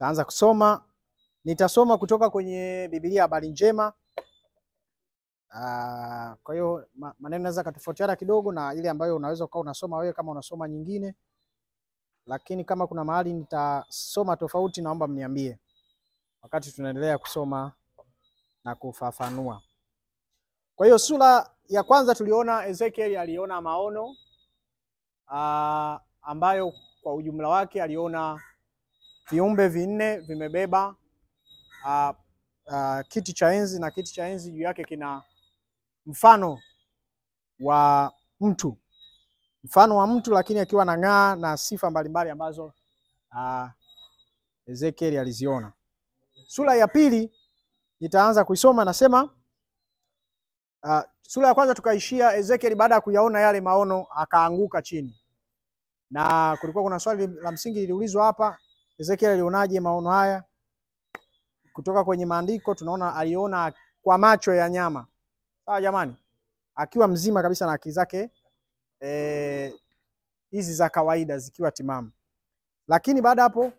Taanza kusoma. Nitasoma kutoka kwenye Biblia Habari Njema. Kwa hiyo maneno naweza katofautiana kidogo na ile ambayo unaweza ukawa unasoma wewe kama unasoma nyingine, lakini kama kuna mahali nitasoma tofauti, naomba mniambie wakati tunaendelea kusoma na kufafanua. Kwa hiyo sura ya kwanza tuliona Ezekiel aliona maono ambayo kwa ujumla wake aliona viumbe vinne vimebeba kiti cha enzi, na kiti cha enzi juu yake kina mfano wa mtu, lakini akiwa na ng'aa na sifa mbalimbali ambazo Ezekiel aliziona. Sura ya pili nitaanza kuisoma, nasema sura ya kwanza tukaishia Ezekiel baada ya kuyaona yale maono akaanguka chini, na kulikuwa kuna swali la msingi liliulizwa hapa, Ezekiel alionaje maono haya? Kutoka kwenye maandiko tunaona aliona kwa macho ya nyama. Sawa jamani, akiwa mzima kabisa na akili zake hizi za kawaida zikiwa timamu. Lakini baada hapo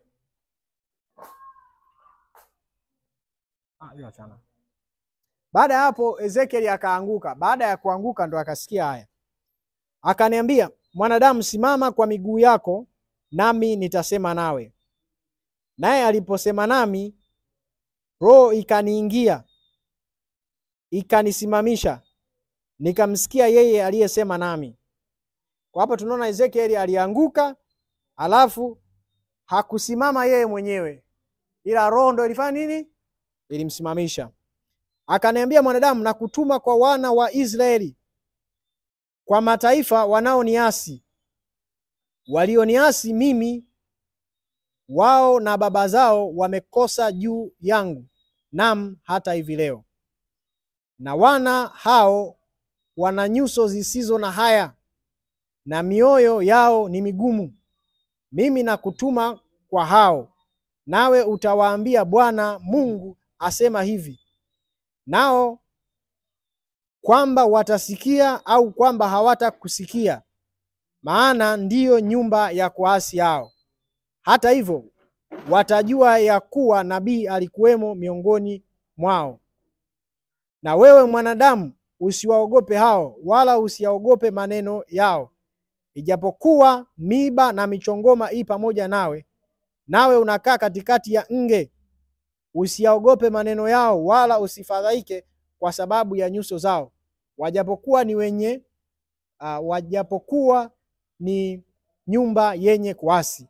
baada ya hapo Ezekiel akaanguka. Baada ya kuanguka ndo akasikia haya. Akaniambia, mwanadamu, simama kwa miguu yako, nami nitasema nawe. Naye aliposema nami, roho ikaniingia ikanisimamisha, nikamsikia yeye aliyesema nami. Kwa hapo tunaona Ezekiel alianguka, alafu hakusimama yeye mwenyewe, ila roho ndo ilifanya nini? Ilimsimamisha. Akaniambia, mwanadamu, na kutuma kwa wana wa Israeli, kwa mataifa wanaoniasi, walioniasi mimi, wao na baba zao wamekosa juu yangu, nam hata hivi leo. Na wana hao wana nyuso zisizo na haya, na mioyo yao ni migumu. Mimi nakutuma kwa hao, nawe utawaambia, Bwana Mungu asema hivi, nao kwamba watasikia au kwamba hawatakusikia, maana ndiyo nyumba ya kuasi hao. Hata hivyo watajua ya kuwa nabii alikuwemo miongoni mwao. Na wewe mwanadamu, usiwaogope hao, wala usiyaogope maneno yao, ijapokuwa miiba na michongoma i pamoja nawe, nawe unakaa katikati ya nge. Usiyaogope maneno yao, wala usifadhaike kwa sababu ya nyuso zao, wajapokuwa ni nyumba yenye kuasi.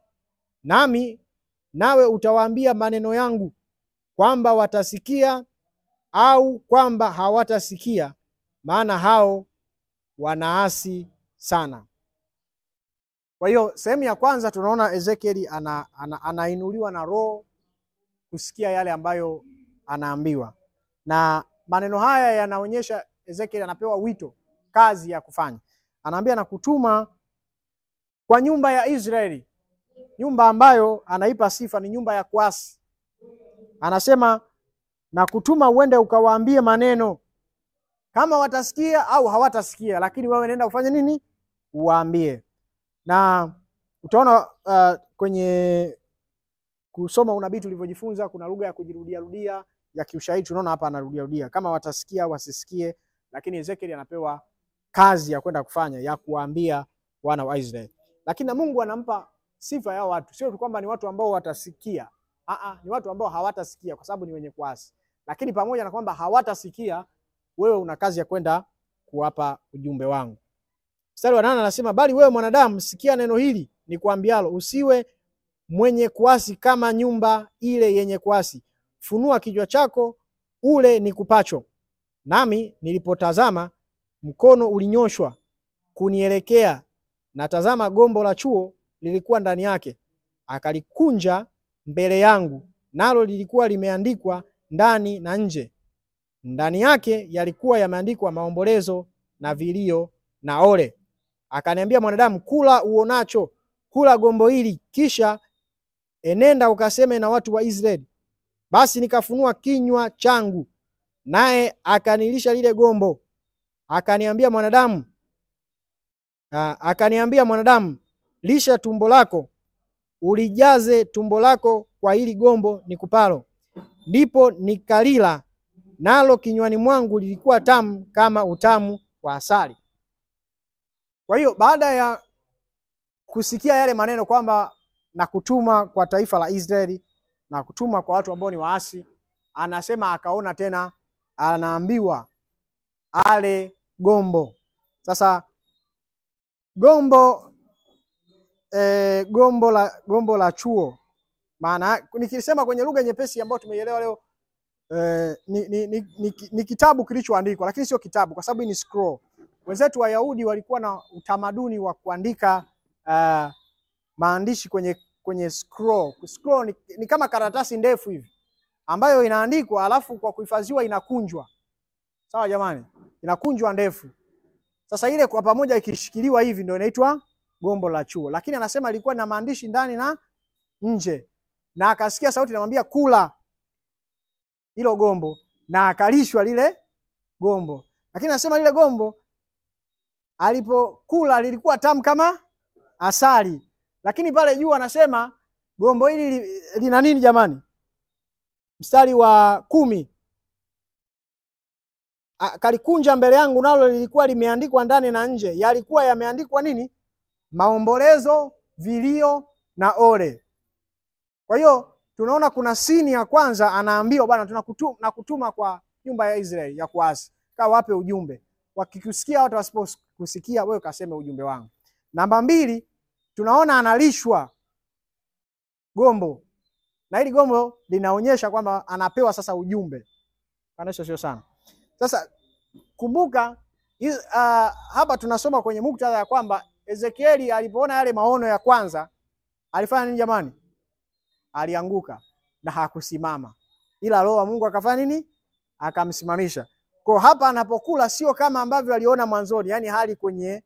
Nawe utawaambia maneno yangu, kwamba watasikia au kwamba hawatasikia, maana hao wanaasi sana. Kwa hiyo sehemu ya kwanza tunaona Ezekiel anainuliwa na roho kusikia yale ambayo anaambiwa, na maneno haya yanaonyesha Ezekiel anapewa wito, kazi ya kufanya. Anaambia na kutuma kwa nyumba ya Israeli, nyumba ambayo anaipa sifa ni nyumba ya kuasi. Anasema na kutuma uende ukawaambie maneno, kama watasikia au hawatasikia, lakini wewe nenda ufanye nini? Uwaambie. Na utaona kwenye kusoma unabii tulivyojifunza, kuna lugha ya kujirudia rudia ya kiushahidi. Tunaona hapa anarudia rudia, kama watasikia wasisikie, lakini Ezekiel anapewa kazi ya kwenda kufanya, ya kuwaambia wana wa Israeli. Lakini na Mungu anampa sifa ya watu, sio kwamba ni watu ambao watasikia. Ni watu ambao hawatasikia kwa sababu ni wenye kuasi. Lakini pamoja na kwamba hawatasikia, wewe una kazi ya kwenda kuwapa ujumbe wangu. Mstari wa 8 anasema, bali wewe mwanadamu, sikia neno hili nikuambialo, usiwe mwenye kuasi kama nyumba ile yenye kuasi. Funua kichwa chako ule nikupacho. Nami nilipotazama, mkono ulinyoshwa kunielekea, na tazama, gombo la chuo lilikuwa ndani yake. Akalikunja mbele yangu, nalo lilikuwa limeandikwa ndani na nje. Ndani yake yalikuwa yameandikwa maombolezo na vilio na ole. Akaniambia, mwanadamu, kula uonacho, kula gombo hili, kisha enenda ukaseme na watu wa Israeli. Basi nikafunua kinywa changu, naye akanilisha lile gombo. Akaniambia, mwanadamu, lisha tumbo lako ulijaze tumbo lako kwa hili gombo nikupalo. Ndipo nikalila, nalo kinywani mwangu lilikuwa tamu kama utamu wa asali. Kwa hiyo baada ya kusikia yale maneno kwamba na kutuma kwa taifa la Israeli na kutuma kwa watu ambao ni waasi, anasema akaona tena anaambiwa ale gombo. Sasa gombo gombo la chuo, maana nikisema kwenye lugha nyepesi ambayo tumeielewa leo, ni kitabu kilichoandikwa, lakini sio kitabu kwa sababu ni scroll. Wenzetu Wayahudi walikuwa na utamaduni wa kuandika maandishi kwenye scroll. Scroll ni kama karatasi ndefu hivi ambayo inaandikwa, alafu kwa kuhifadhiwa inakunjwa. Sawa jamani, inakunjwa ndefu. Sasa ile kwa pamoja ikishikiliwa hivi ndio inaitwa gombo la chuo. Lakini anasema ilikuwa na maandishi ndani na nje, na akasikia sauti inamwambia kula hilo gombo, na akalishwa lile gombo. Lakini anasema lile gombo alipokula lilikuwa tamu kama asali. Lakini pale juu anasema gombo hili lina nini jamani? Mstari wa 10, akalikunja mbele yangu, nalo lilikuwa limeandikwa ndani na nje. Yalikuwa yameandikwa nini? Maombolezo, vilio na ole. Kwa hiyo tunaona kuna sini ya kwanza, anaambiwa bwana, tunakutuma kwa nyumba ya Israeli ya kuasi, kaa wape ujumbe. Wakikusikia watu, wasipokusikia wewe kaseme ujumbe wangu. Namba 2, tunaona analishwa gombo, na hili gombo linaonyesha kwamba anapewa sasa ujumbe. Kanisha sio sana. Sasa kumbuka hapa tunasoma kwenye muktadha ya kwamba Ezekieli alipoona yale maono ya kwanza alifanya nini jamani? Alianguka na hakusimama, ila Roho wa Mungu akafanya nini? Akamsimamisha. Kwa hapa anapokula sio kama ambavyo aliona mwanzoni, yani hali kwenye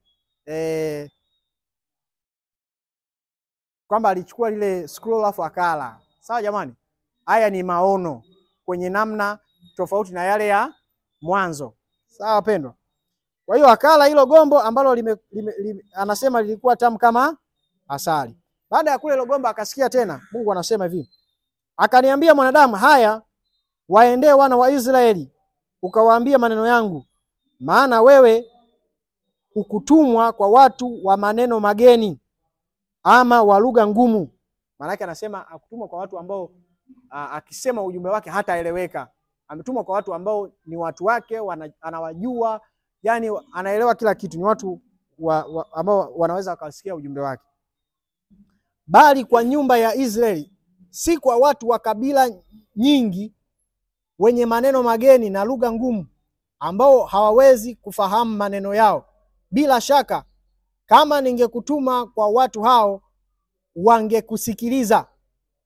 kwamba alichukua lile scroll afu akala. Sawa jamani? Haya ni maono kwenye namna tofauti na yale ya mwanzo. Sawa pendwa? Kwa hiyo akala hilo gombo ambalo anasema lilikuwa tamu kama asali. Baada ya kula hilo gombo akasikia tena Mungu anasema hivi, akaniambia, mwanadamu, haya waendee wana wa Israeli ukawaambia maneno yangu, maana wewe ukutumwa kwa watu wa maneno mageni ama wa lugha ngumu. Maana yake anasema akutumwa kwa watu ambao akisema ujumbe wake hataeleweka. Ametumwa kwa watu ambao ni watu wake, anawajua, yani anaelewa kila kitu, ni watu ambao wanaweza wakasikia ujumbe wake. Bali kwa nyumba ya Israeli, si kwa watu wa kabila nyingi wenye maneno mageni na lugha ngumu, ambao hawawezi kufahamu maneno yao. Bila shaka kama ningekutuma kwa watu hao wangekusikiliza.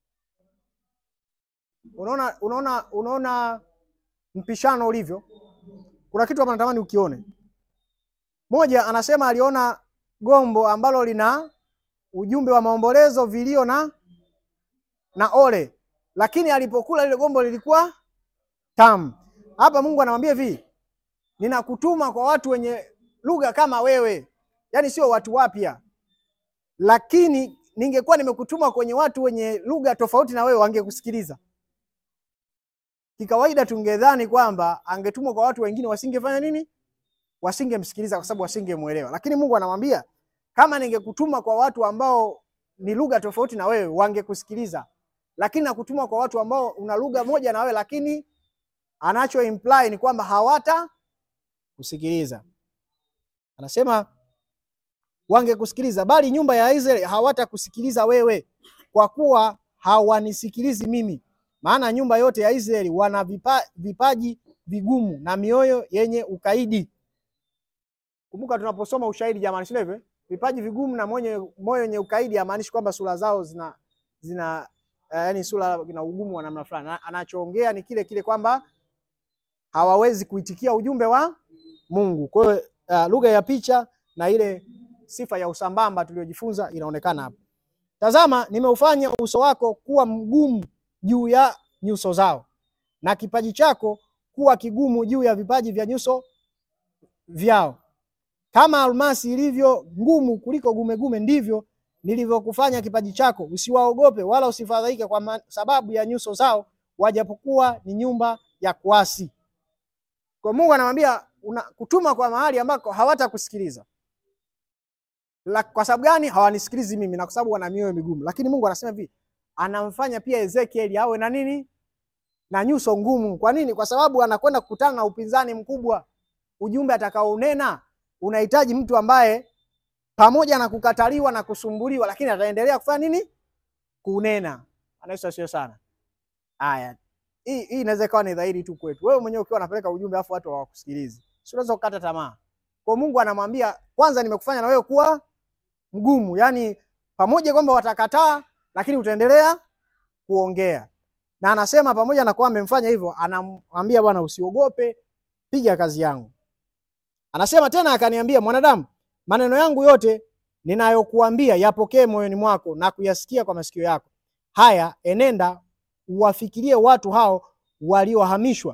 Unaona mpishano ulivyo? Kuna kitu hapa natamani ukione. Moja, anasema aliona gombo ambalo lina ujumbe wa maombolezo, vilio na ole, lakini alipokula lile gombo lilikuwa tamu. Hapa Mungu anamwambia hivi, ninakutuma kwa watu wenye lugha kama wewe, yani sio watu wapya. Lakini ningekuwa nimekutuma kwenye watu wenye lugha tofauti na wewe, wangekusikiliza. Kikawaida tungedhani kwamba angetumwa kwa watu wengine wasingefanya nini? Wasingemsikiliza kwa sababu wasingemuelewa. Lakini Mungu anamwambia, kama ningekutuma kwa watu ambao ni lugha tofauti na wewe, wangekusikiliza. Lakini nakutuma kwa watu ambao una lugha moja na wewe, lakini anacho imply ni kwamba hawata kusikiliza. Anasema wangekusikiliza, bali nyumba ya Israeli hawatakusikiliza wewe, kwa kuwa hawanisikilizi mimi. Maana nyumba yote ya Israeli wana vipaji vigumu na mioyo yenye ukaidi. Kumbuka tunaposoma ushahidi jamani, sio hivyo? Vipaji vigumu na moyo yenye ukaidi haimaanishi kwamba sura zao zina yani sura ina ugumu wa namna fulani. Anachoongea ni kile kwamba hawawezi kuitikia ujumbe wa Mungu. Kwa hiyo lugha ya picha na ile sifa ya usambamba tuliyojifunza inaonekana hapa. Tazama, nimeufanya uso wako kuwa mgumu juu ya nyuso zao, na kipaji chako kuwa kigumu juu ya vipaji vya nyuso vyao. Kama almasi ilivyo ngumu kuliko gumegume, ndivyo nilivyokufanya kipaji chako, usiwaogope wala usifadhaike kwa sababu ya nyuso zao, wajapokuwa ni nyumba ya kuasi. Kwa Mungu anamwambia kutuma kwa mahali ambako hawatakusikiliza. Kwa sababu gani? Hawanisikilizi mimi, na kwa sababu wana mioyo migumu. Lakini Mungu anasema hivi, anamfanya pia Ezekiel awe na nini? Na nyuso ngumu. Kwa nini? Kwa sababu anakwenda kukutana na upinzani mkubwa. Ujumbe atakaounena unahitaji mtu ambaye pamoja na kukataliwa na kusumbuliwa, lakini ataendelea kufanya nini? Kunena. Anaisha sio sana. Haya. Hii inaweza kuwa ni dhahiri tu kwetu. Wewe mwenyewe ukiwa unapeleka ujumbe afu watu hawakusikilizi, sio unaweza kukata tamaa. Kwa Mungu anamwambia, kwanza nimekufanya na wewe kuwa mgumu. Yaani pamoja kwamba watakataa, lakini utaendelea kuongea. Na anasema pamoja na kuwa amemfanya hivyo, anamwambia Bwana, usiogope, piga kazi yangu. Anasema tena akaniambia, mwanadamu, maneno yangu yote ninayokuambia yapokee moyoni mwako na kuyasikia kwa masikio yako. Haya, enenda uwafikirie watu hao waliohamishwa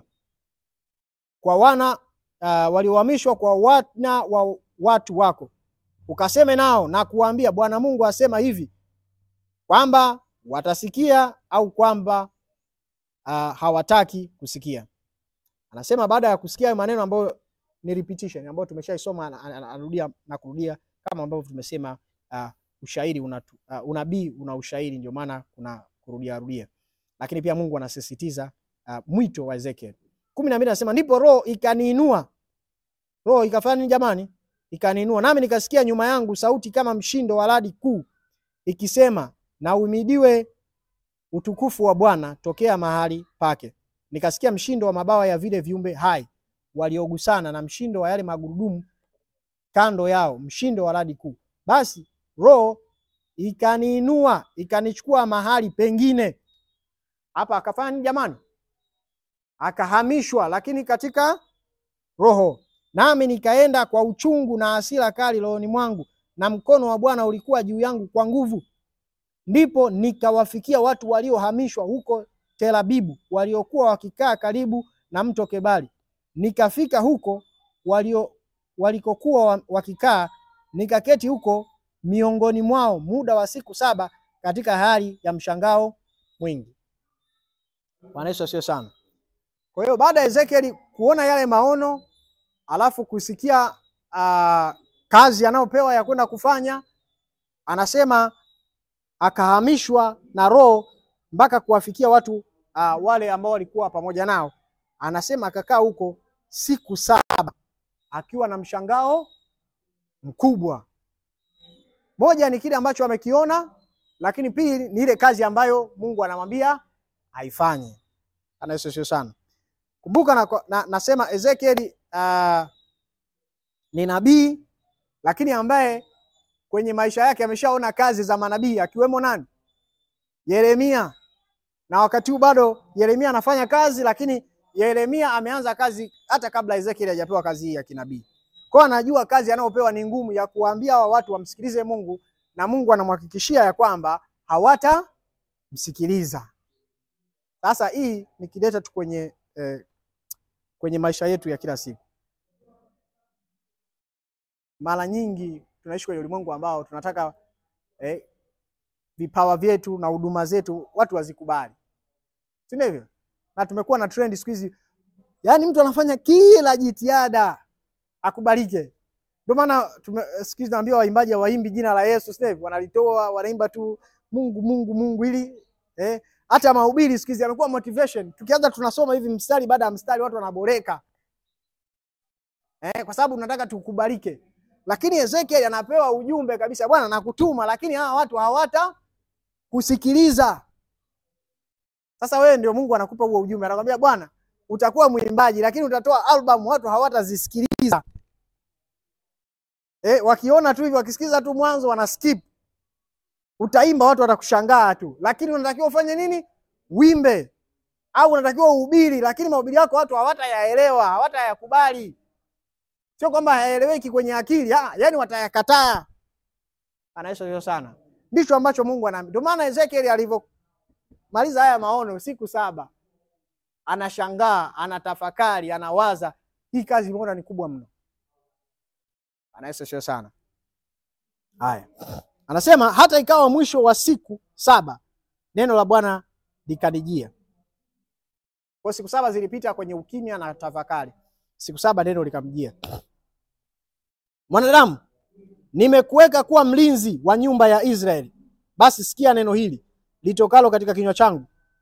kwa waliohamishwa kwa wana wa watu wako, ukaseme nao na kuambia, Bwana Mungu asema hivi, kwamba watasikia au kwamba hawataki kusikia. Anasema baada ya kusikia maneno ambayo ni repetition, ambayo tumeshaisoma, anarudia na kurudia, kama ambavyo tumesema ushairi unabii una ushairi, ndio maana kuna kurudia rudia. Lakini pia Mungu anasisitiza mwito wa Ezekiel. 12 anasema, ndipo roho ikaniinua. Roho ikafanya nini jamani? Ikaniinua, nami nikasikia nyuma yangu sauti kama mshindo wa radi kuu ikisema, na uhimidiwe utukufu wa Bwana tokea mahali pake. Nikasikia mshindo wa mabawa ya vile viumbe hai waliogusana na mshindo wa yale magurudumu kando yao, mshindo wa radi kuu. Basi roho ikaniinua, ikanichukua mahali pengine. Hapa akafanya nini jamani? Akahamishwa, lakini katika roho. Nami nikaenda kwa uchungu na hasira kali rohoni mwangu, na mkono wa Bwana ulikuwa juu yangu kwa nguvu. Ndipo nikawafikia watu waliohamishwa huko Tel Abibu, waliokuwa wakikaa karibu na mto Kebari. Nikafika huko walikokuwa wakikaa, nikaketi huko miongoni mwao muda wa siku 7 katika hali ya mshangao mwingi. Bwana Yesu asifiwe sana. Kwa hiyo baada ya Ezekiel kuona yale maono, alafu kusikia kazi anayopewa ya kwenda kufanya, anasema akahamishwa na roho mpaka kuwafikia watu wale ambao walikuwa pamoja nao. Anasema akakaa huko siku 7 akiwa na mshangao mkubwa. Moja ni kile ambacho amekiona, lakini pili ni ile kazi ambayo Mungu anamwambia haifanye. Anayesio sana. Kumbuka nasema Ezekiel ni nabii, lakini ambaye kwenye maisha yake ameshaona kazi za manabii, akiwemo nani? Yeremia. Na wakati huu bado Yeremia anafanya kazi, lakini Yeremia ameanza kazi hata kabla Ezekiel hajapewa kazi hii ya kinabii. Kwa anajua kazi anayopewa ni ngumu, ya kuambia hawa watu wamsikilize Mungu, na Mungu anamhakikishia ya kwamba hawatamsikiliza. Sasa hii nikileta tu kwenye maisha yetu ya kila siku. Mara nyingi tunaishi kwenye ulimwengu ambao tunataka vipawa vyetu na huduma zetu watu wazikubali. Si ndivyo? Na tumekuwa na trend siku hizi, yaani mtu anafanya kila jitihada akubalike. Ndio maana siku hizi naambia waimbaji waimbi jina la Yesu, si ndivyo? Wanalitoa, wanaimba tu Mungu Mungu Mungu, ili hata mahubiri siku hizi yamekuwa motivation. Tukianza tunasoma hivi mstari baada ya mstari, watu wanaboreka. Kwa sababu tunataka tukubalike. Lakini Ezekiel anapewa ujumbe kabisa, Bwana nakutuma, lakini hawa watu hawata kusikiliza. Sasa wewe ndio Mungu anakupa huo ujumbe. Anakuambia Bwana, utakuwa mwimbaji lakini utatoa album watu hawatazisikiliza. Wakiona tu hivi, wakisikiza tu mwanzo wana skip. Utaimba watu watakushangaa tu, lakini unatakiwa ufanye nini? Wimbe. Au unatakiwa uhubiri, lakini mahubiri yako watu hawatayaelewa, hawatayakubali. Sio kwamba hayaeleweki kwenye akili, yani watayakataa. Anaisha sana. Ndicho ambacho Mungu anaambia. Ndio maana Ezekiel alivyomaliza haya maono siku 7, anashangaa, anatafakari, anawaza, hii kazi mbona ni kubwa mno. Anaisha sana. Haya. Anasema hata ikawa mwisho wa siku 7 neno la Bwana likanijia. Kwa siku 7 zilipita kwenye ukimya na tafakari. Siku 7 neno likamjia. Mwanadamu, nimekuweka kuwa mlinzi wa nyumba ya Israeli. Basi sikia neno hili litokalo katika kinywa changu,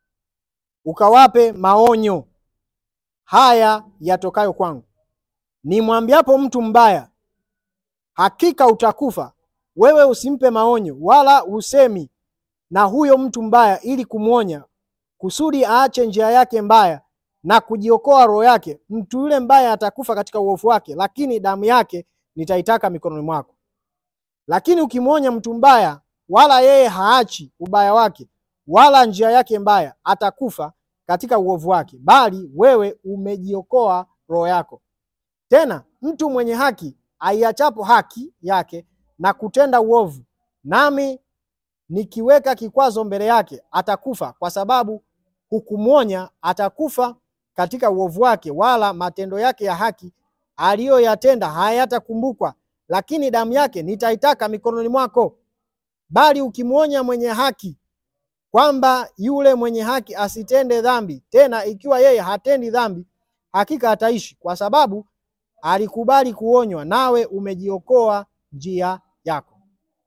ukawape maonyo haya yatokayo kwangu. Nimwambiapo mtu mbaya, hakika utakufa, wewe usimpe maonyo, wala usemi na huyo mtu mbaya ili kumwonya, kusudi aache njia yake mbaya na kujiokoa roho yake. Mtu yule mbaya atakufa katika uovu wake, lakini damu yake nitaitaka mikononi mwako. Lakini ukimwonya mtu mbaya, wala yeye haachi ubaya wake wala njia yake mbaya, atakufa katika uovu wake, bali wewe umejiokoa roho yako. Tena mtu mwenye haki aiachapo haki yake na kutenda uovu, nami nikiweka kikwazo mbele yake, atakufa, kwa sababu hukumwonya, atakufa katika uovu wake, wala matendo yake ya haki aliyoyatenda hayatakumbukwa, lakini damu yake nitaitaka mikononi mwako. Bali ukimwonya mwenye haki kwamba yule mwenye haki asitende dhambi, tena ikiwa yeye hatendi dhambi, hakika ataishi, kwa sababu alikubali kuonywa, nawe umejiokoa njia yako.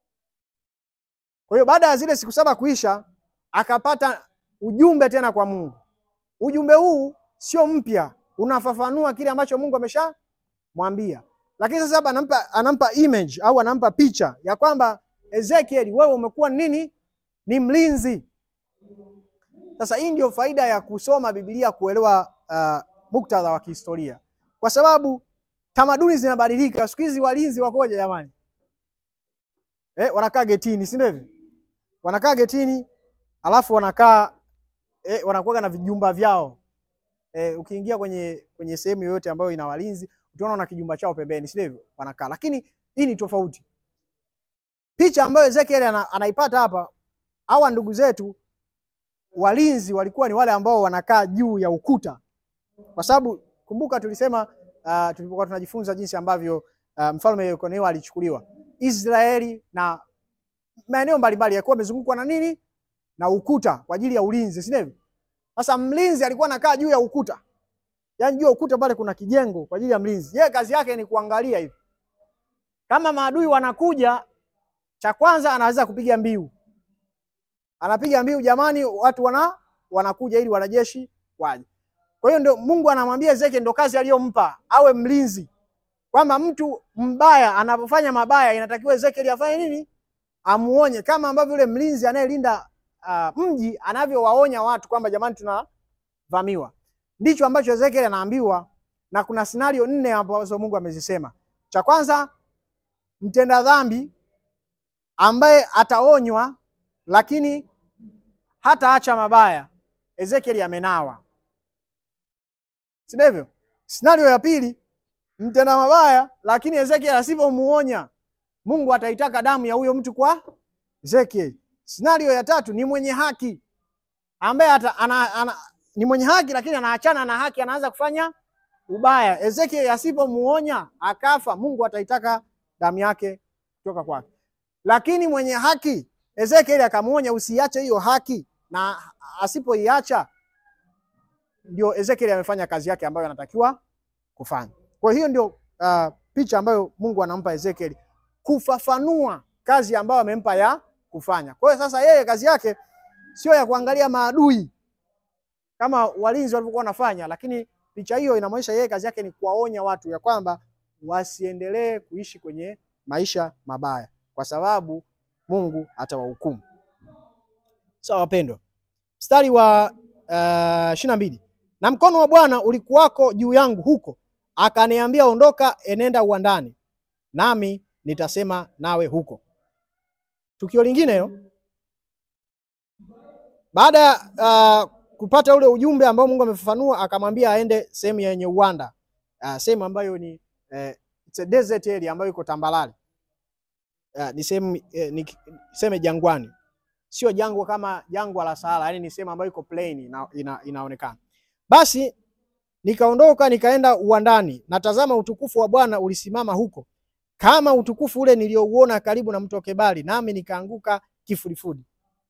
Kwa hiyo baada ya zile siku 7 kuisha, akapata ujumbe tena kwa Mungu. Ujumbe huu sio mpya, unafafanua kile ambacho Mungu ameshamwambia. Lakini sasa hapa anampa image au anampa picha ya kwamba Ezekiel, wewe umekuwa nini? Ni mlinzi. Sasa hii ndio faida ya kusoma Biblia, kuelewa muktadha wa kihistoria, kwa sababu tamaduni zinabadilika. Siku hizi walinzi wakoje jamani? Wanakaa getini, si ndivyo? Wanakaa getini, alafu wanakuwa na vijumba vyao. Ukiingia kwenye sehemu yoyote ambayo ina walinzi, utaona na kijumba chao pembeni, si ndivyo? Wanakaa. Lakini hii ni tofauti. Picha ambayo Ezekiel anaipata hapa, hawa ndugu zetu walinzi walikuwa ni wale ambao wanakaa juu ya ukuta. Kwa sababu kumbuka tulisema tulipokuwa tunajifunza jinsi ambavyo mfalme Yekonio alichukuliwa. Israeli na maeneo mbalimbali yalikuwa yamezungukwa na nini? Na ukuta kwa ajili ya ulinzi, si ndivyo? Sasa mlinzi alikuwa anakaa juu ya ukuta. Yaani juu ya ukuta pale kuna kijengo kwa ajili ya mlinzi. Yeye kazi yake ni kuangalia hivi. Kama maadui wanakuja, cha kwanza anaweza kupiga mbiu. Anapiga mbiu, jamani, watu wanakuja ili wanajeshi waje. Kwa hiyo ndio Mungu anamwambia Ezekiel, ndio kazi aliyompa, awe mlinzi. Kwamba mtu mbaya anapofanya mabaya, inatakiwa Ezekiel afanye nini? Amuonye, kama ambavyo yule mlinzi anayelinda mji anavyowaonya watu kwamba jamani, tunavamiwa. Ndicho ambacho Ezekiel anaambiwa, na kuna scenario 4 ambazo Mungu amezisema. Cha kwanza, mtenda dhambi ambaye ataonywa lakini hataacha mabaya, Ezekiel amenawa. Si ndivyo? Scenario ya pili, mtenda mabaya lakini Ezekiel asipomuonya, Mungu ataitaka damu ya huyo mtu kwa Ezekiel. Scenario ya tatu ni mwenye haki ambaye ni mwenye haki lakini anaachana na haki, anaanza kufanya ubaya. Ezekiel asipomuonya akafa, Mungu ataitaka damu yake kutoka kwake. Lakini mwenye haki, Ezekiel akamuonya usiache hiyo haki, na asipoiacha, ndio Ezekiel amefanya kazi yake ambayo anatakiwa kufanya. Kwa hiyo ndio picha ambayo Mungu anampa Ezekiel, kufafanua kazi ambayo amempa ya kufanya. Kwa hiyo sasa yeye kazi yake sio ya kuangalia maadui kama walinzi walivyokuwa wanafanya, lakini picha hiyo inaonyesha yeye kazi yake ni kuwaonya watu ya kwamba wasiendelee kuishi kwenye maisha mabaya, kwa sababu Mungu atawahukumu. Sawa wapendwa. Mstari wa 22. Na mkono wa Bwana ulikuwako juu yangu huko, akaniambia, ondoka, enenda uwandani, nami nitasema nawe huko. Tukio lingine hilo, baada ya kupata ule ujumbe ambao Mungu amefafanua, akamwambia aende sehemu yenye uwanda, sehemu ambayo ni it's a desert area ambayo iko tambalale. Ni sehemu niseme jangwani. Sio jangwa kama jangwa la Sahara, yani ni sehemu ambayo iko plain inaonekana. Basi nikaondoka nikaenda uwandani, na tazama utukufu wa Bwana ulisimama huko, kama utukufu ule niliouona karibu na mto Kebari, nami nikaanguka kifudifudi.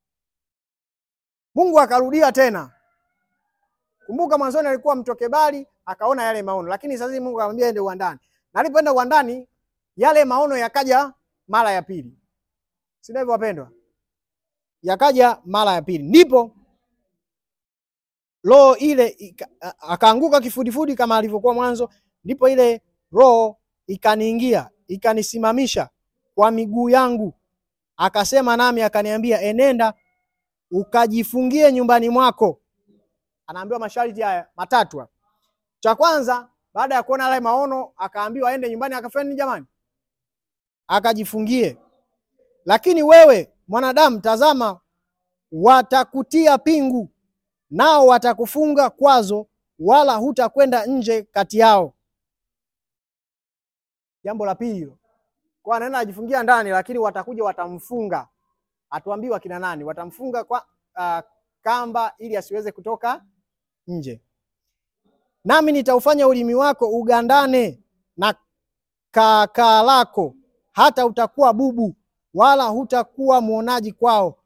Mungu akarudia tena. Kumbuka mwanzoni alikuwa mto Kebari, akaona yale maono, lakini sasa Mungu akamwambia aende uwandani. Na alipoenda uwandani, yale maono yakaja mara ya pili. Si ndivyo wapendwa? Yakaja mara ya pili. Ndipo roho ile akaanguka kifudifudi kama alivyokuwa mwanzo. Ndipo ile roho ikaniingia, ikanisimamisha kwa miguu yangu. Akasema nami akaniambia, enenda ukajifungie nyumbani mwako. Anaambiwa masharti haya matatu. Cha kwanza, baada ya kuona yale maono, akaambiwa aende nyumbani akafanya nini jamani? Akajifungie. Lakini wewe mwanadamu, tazama, watakutia pingu, nao watakufunga kwazo, wala hutakwenda nje kati yao. Jambo la pili hilo. Kwa anaenda ajifungia ndani, lakini watakuja watamfunga. Atuambiwa kina nani? Watamfunga kwa kamba ili asiweze kutoka nje. Nami nitaufanya ulimi wako ugandane na kaa lako, hata utakuwa bubu, wala hutakuwa muonaji kwao,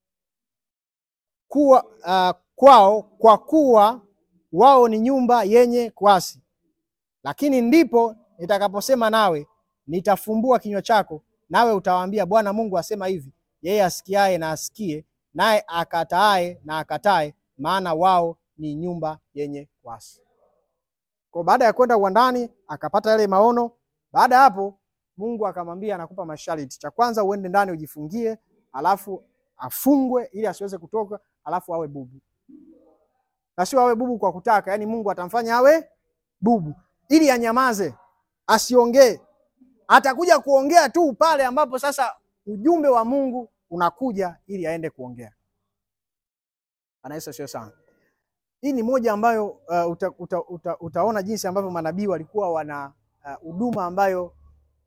kwa kuwa wao ni nyumba yenye kuasi. Lakini ndipo nitakaposema nawe, nitafumbua kinywa chako, nawe utawaambia, Bwana Mungu asema hivi, yeye asikiaye na asikie, naye akataaye na akatae, maana wao ni nyumba yenye kuasi. Kwa baada ya kwenda uwandani, akapata yale maono. Baada hapo Mungu akamwambia, anakupa masharti. Cha kwanza, uende ndani ujifungie, alafu afungwe ili asiweze kutoka, alafu awe bubu. Na sio awe bubu kwa kutaka, yani Mungu atamfanya awe bubu ili anyamaze, asiongee. Atakuja kuongea tu pale ambapo sasa ujumbe wa Mungu unakuja ili aende kuongea. Anaisa sio sana. Hii ni moja ambayo utaona jinsi ambavyo manabii walikuwa wana huduma ambayo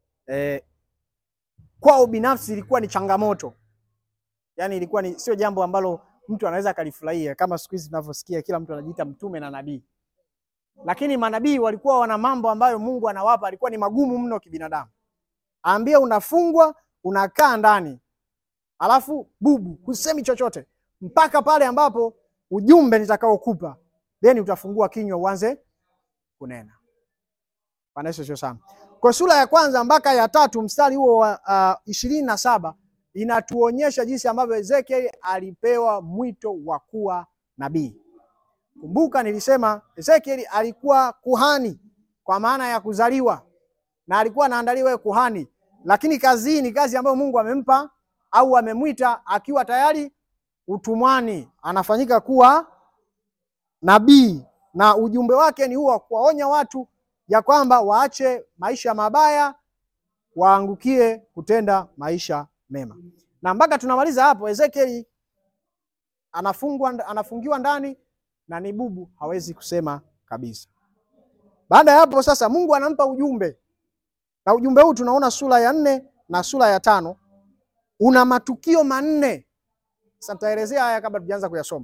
kwao binafsi ilikuwa ni changamoto. Yaani ilikuwa ni sio jambo ambalo mtu anaweza kalifurahia kama siku hizi tunavyosikia kila mtu anajiita mtume na nabii. Lakini manabii walikuwa wana mambo ambayo Mungu anawapa, alikuwa ni magumu mno kibinadamu. Aambia unafungwa, unakaa ndani, alafu bubu, husemi chochote mpaka pale ambapo ujumbe nitakaokupa, then utafungua kinywa uanze kunena. Bwana Yesu sio sana. Kwa sura ya kwanza mpaka ya 3 mstari huo wa 27 inatuonyesha jinsi ambavyo Ezekiel alipewa mwito wa kuwa nabii. Kumbuka nilisema Ezekiel alikuwa kuhani kwa maana ya kuzaliwa, na alikuwa anaandaliwa kuhani, lakini kazi hii ni kazi ambayo Mungu amempa au amemwita akiwa tayari utumwani, anafanyika kuwa nabii, na ujumbe wake ni huo, kuwaonya watu ya kwamba waache maisha mabaya, waangukie kutenda maisha mema. Na mpaka tunamaliza hapo, Ezekiel anafungiwa ndani na ni bubu, hawezi kusema kabisa. Baada ya hapo sasa Mungu anampa ujumbe, na ujumbe huu tunaona sura ya 4 na sura ya 5 una matukio manne. Sasa nitaelezea haya kabla tujaanza kuyasoma.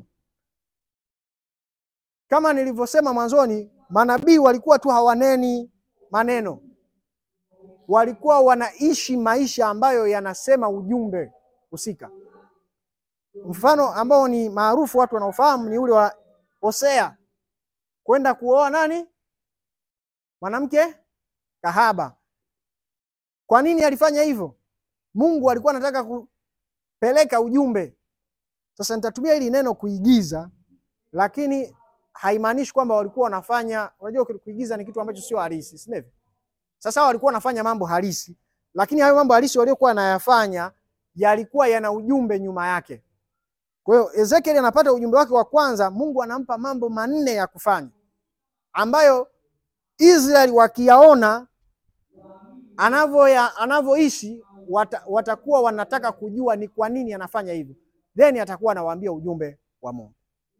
Kama nilivyosema mwanzoni, manabii walikuwa tu hawaneni maneno, walikuwa wanaishi maisha ambayo yanasema ujumbe husika. Mfano ambao ni maarufu watu wanaofahamu ni ule wa Hosea kwenda kuoa nani? Mwanamke kahaba. Kwa nini alifanya hivyo? Mungu alikuwa anataka kupeleka ujumbe. Sasa nitatumia hili neno kuigiza, lakini haimaanishi kwamba walikuwa wanafanya, unajua kuigiza ni kitu ambacho sio halisi, si ndivyo? Sasa walikuwa wanafanya mambo halisi, lakini hayo mambo halisi waliokuwa wanayafanya yalikuwa yana ujumbe nyuma yake. Kwa hiyo Ezekiel anapata ujumbe wake wa kwanza, Mungu anampa mambo manne ya kufanya ambayo Israeli wakiyaona anavyoishi watakuwa wanataka kujua ni kwa nini anafanya hivyo. Then atakuwa anawaambia ujumbe wa Mungu.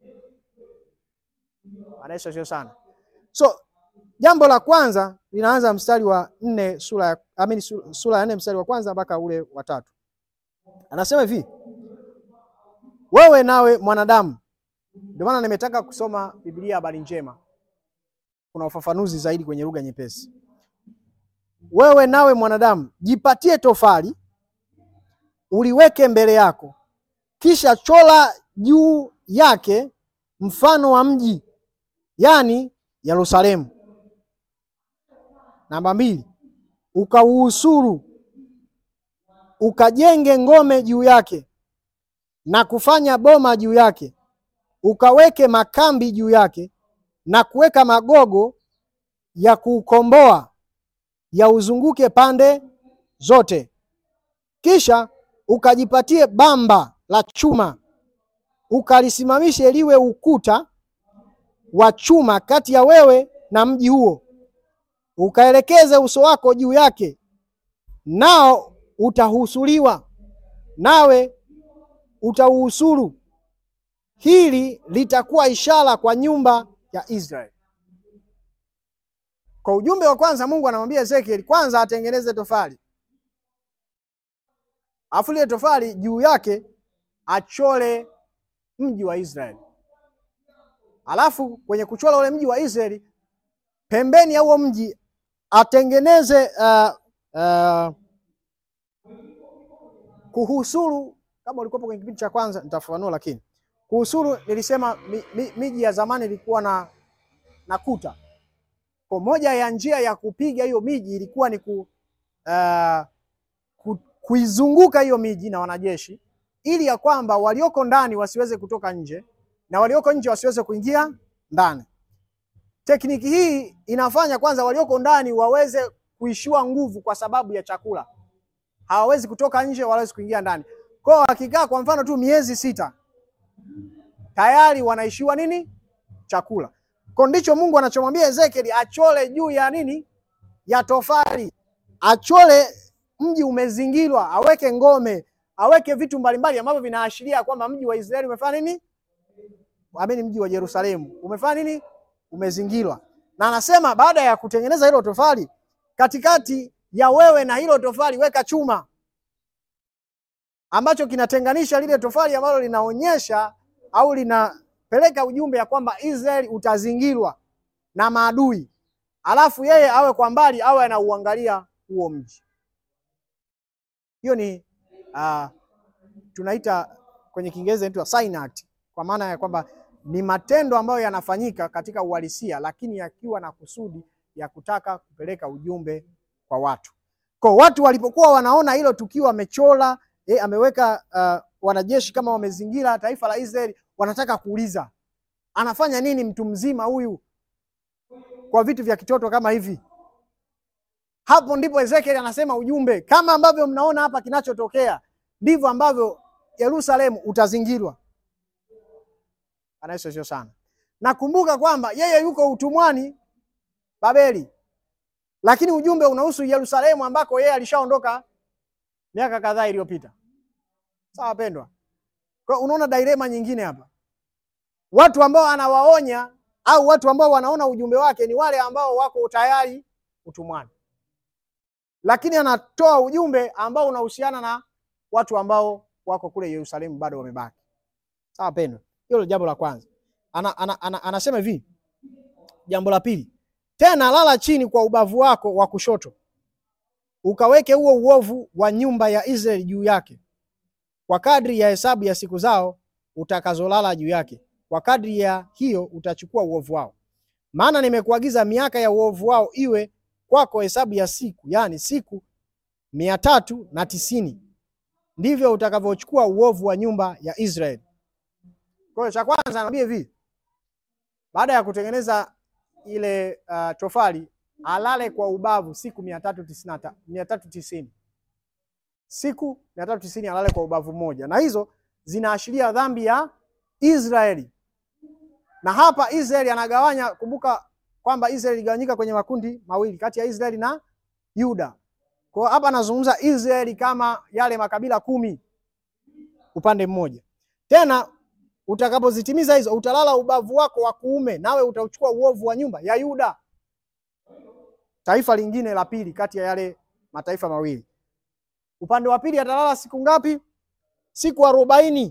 Anaisha sana. So jambo la kwanza linaanza mstari wa 4 sura ya 4 mstari wa kwanza mpaka ule wa 3. Anasema hivi: wewe nawe mwanadamu. Ndio maana nimetaka kusoma Biblia habari njema. Kuna ufafanuzi zaidi kwenye lugha nyepesi. wewe nawe mwanadamu, jipatie tofali, uliweke mbele yako, kisha chora juu yake mfano wa mji, yani Yerusalemu. Namba 2, ukauhusuru, ukajenge ngome juu yake na kufanya boma juu yake, ukaweke makambi juu yake na kuweka magogo ya kuukomboa ya uzunguke pande zote. Kisha ukajipatie bamba la chuma, ukalisimamishe liwe ukuta wa chuma kati ya wewe na mji huo, ukaelekeze uso wako juu yake, nao utahusuliwa, nawe utauhusuru. Hili litakuwa ishara kwa nyumba ya Israeli. Kwa ujumbe wa kwanza, Mungu anamwambia Ezekiel kwanza atengeneze tofali, afu ile tofali juu yake achole mji wa Israeli. Alafu kwenye kuchora ule mji wa Israeli, pembeni ya huo mji atengeneze kuhusuru. Kama ulikuwa kwenye kipindi cha kwanza nitafafanua, lakini kuhusuru nilisema miji ya zamani ilikuwa na kuta. Kwa moja ya njia ya kupiga hiyo miji ilikuwa ni kuizunguka hiyo miji na wanajeshi, ili ya kwamba walioko ndani wasiweze kutoka nje na walioko nje wasiweze kuingia ndani. Tekniki hii inafanya kwanza walioko ndani waweze kuishiwa nguvu kwa sababu ya chakula. Hawawezi kutoka nje wala hawawezi kuingia ndani. Kwa wakikaa kwa mfano tu miezi 6 tayari wanaishiwa nini? Chakula. Kwa ndicho Mungu anachomwambia Ezekiel achole juu ya nini? Ya tofali. Achole mji umezingirwa, aweke ngome, aweke vitu mbalimbali ambavyo vinaashiria kwamba mji wa Israeli umefanya nini? Mji wa Yerusalemu umefanya nini? Umezingirwa. Na anasema baada ya kutengeneza hilo tofali, katikati ya wewe na hilo tofali weka chuma ambacho kinatenganisha lile tofali ambalo linaonyesha au linapeleka ujumbe ya kwamba Israeli utazingirwa na maadui. Alafu yeye awe kwa mbali, awe anauangalia huo mji. Hiyo ni tunaita kwenye Kiingereza inaitwa sign act, kwa maana ya kwamba ni matendo ambayo yanafanyika katika uhalisia, lakini yakiwa na kusudi ya kutaka kupeleka ujumbe kwa watu. Kwa watu walipokuwa wanaona hilo tukio, amechora ameweka wanajeshi kama wamezingira taifa la Israeli, wanataka kuuliza anafanya nini mtu mzima huyu kwa vitu vya kitoto kama hivi? Hapo ndipo Ezekiel anasema ujumbe, kama ambavyo mnaona hapa kinachotokea, ndivyo ambavyo Yerusalemu utazingirwa. Anaisho sana. Nakumbuka kwamba yeye yuko utumwani Babeli, lakini ujumbe unahusu Yerusalemu ambako yeye alishaondoka miaka kadhaa iliyopita. Sawa wapendwa? Kwa unaona dilema nyingine hapa. Watu ambao anawaonya au watu ambao wanaona ujumbe wake ni wale ambao wako tayari utumwani, lakini anatoa ujumbe ambao unahusiana na watu ambao wako kule Yerusalemu bado wamebaki. Sawa wapendwa? Hilo jambo la kwanza. Anasema hivi, jambo la pili, tena lala chini kwa ubavu wako wa kushoto, ukaweke huo uovu wa nyumba ya Israeli juu yake, kwa kadri ya hesabu ya siku zao utakazolala juu yake, kwa kadri ya hiyo utachukua uovu wao. Maana nimekuagiza miaka ya uovu wao iwe kwako hesabu ya siku, yani siku 390, ndivyo utakavyochukua uovu wa nyumba ya Israeli. Kwa hiyo cha kwanza anambia hivi, baada ya kutengeneza ile tofali, alale kwa ubavu siku 390. Siku 390 alale kwa ubavu mmoja, na hizo zinaashiria dhambi ya Israeli. Na hapa Israeli anagawanya, kumbuka kwamba Israeli iligawanyika kwenye makundi mawili kati ya Israeli na Yuda. Kwa hapa anazungumza Israeli kama yale makabila 10 upande mmoja. Tena utakapozitimiza hizo utalala ubavu wako wa kuume, nawe utachukua uovu wa nyumba ya Yuda, taifa lingine la pili kati ya yale mataifa mawili. Upande wa pili atalala siku ngapi? Siku 40.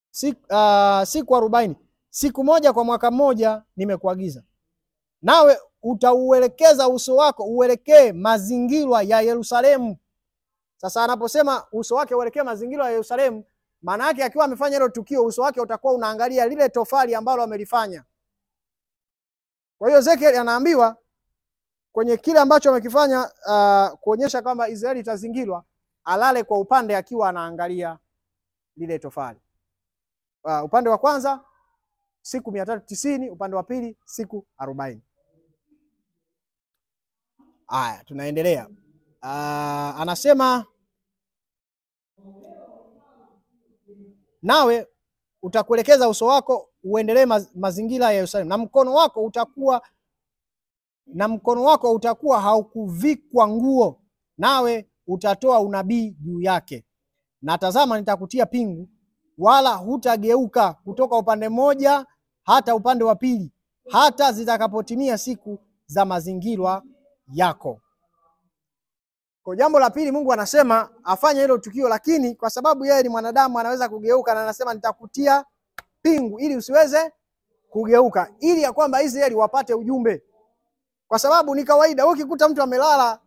Siku 40. Siku moja kwa mwaka mmoja nimekuagiza. Nawe utauelekeza uso wako uelekee mazingira ya Yerusalemu. Sasa anaposema uso wake uelekee mazingira ya Yerusalemu, maana yake akiwa amefanya hilo tukio, uso wake utakuwa unaangalia lile tofali ambalo amelifanya. Kwa hiyo Ezekiel anaambiwa kwenye kile ambacho amekifanya, kuonyesha kwamba Israeli itazingirwa, alale kwa upande akiwa anaangalia lile tofali. Upande wa kwanza siku 390, upande wa pili siku 40. Haya, tunaendelea. Anasema nawe utakuelekeza uso wako uendelee mazingira ya Yerusalemu, na mkono wako utakuwa haukuvikwa nguo, nawe utatoa unabii juu yake. Na tazama, nitakutia pingu, wala hutageuka kutoka upande mmoja hata upande wa pili, hata zitakapotimia siku za mazingira yako. Kwa jambo la pili, Mungu anasema afanye hilo tukio, lakini kwa sababu yeye ni mwanadamu anaweza kugeuka, na anasema nitakutia pingu ili usiweze kugeuka, ili ya kwamba Israeli wapate ujumbe. Kwa sababu ni kawaida ukikuta mtu amelala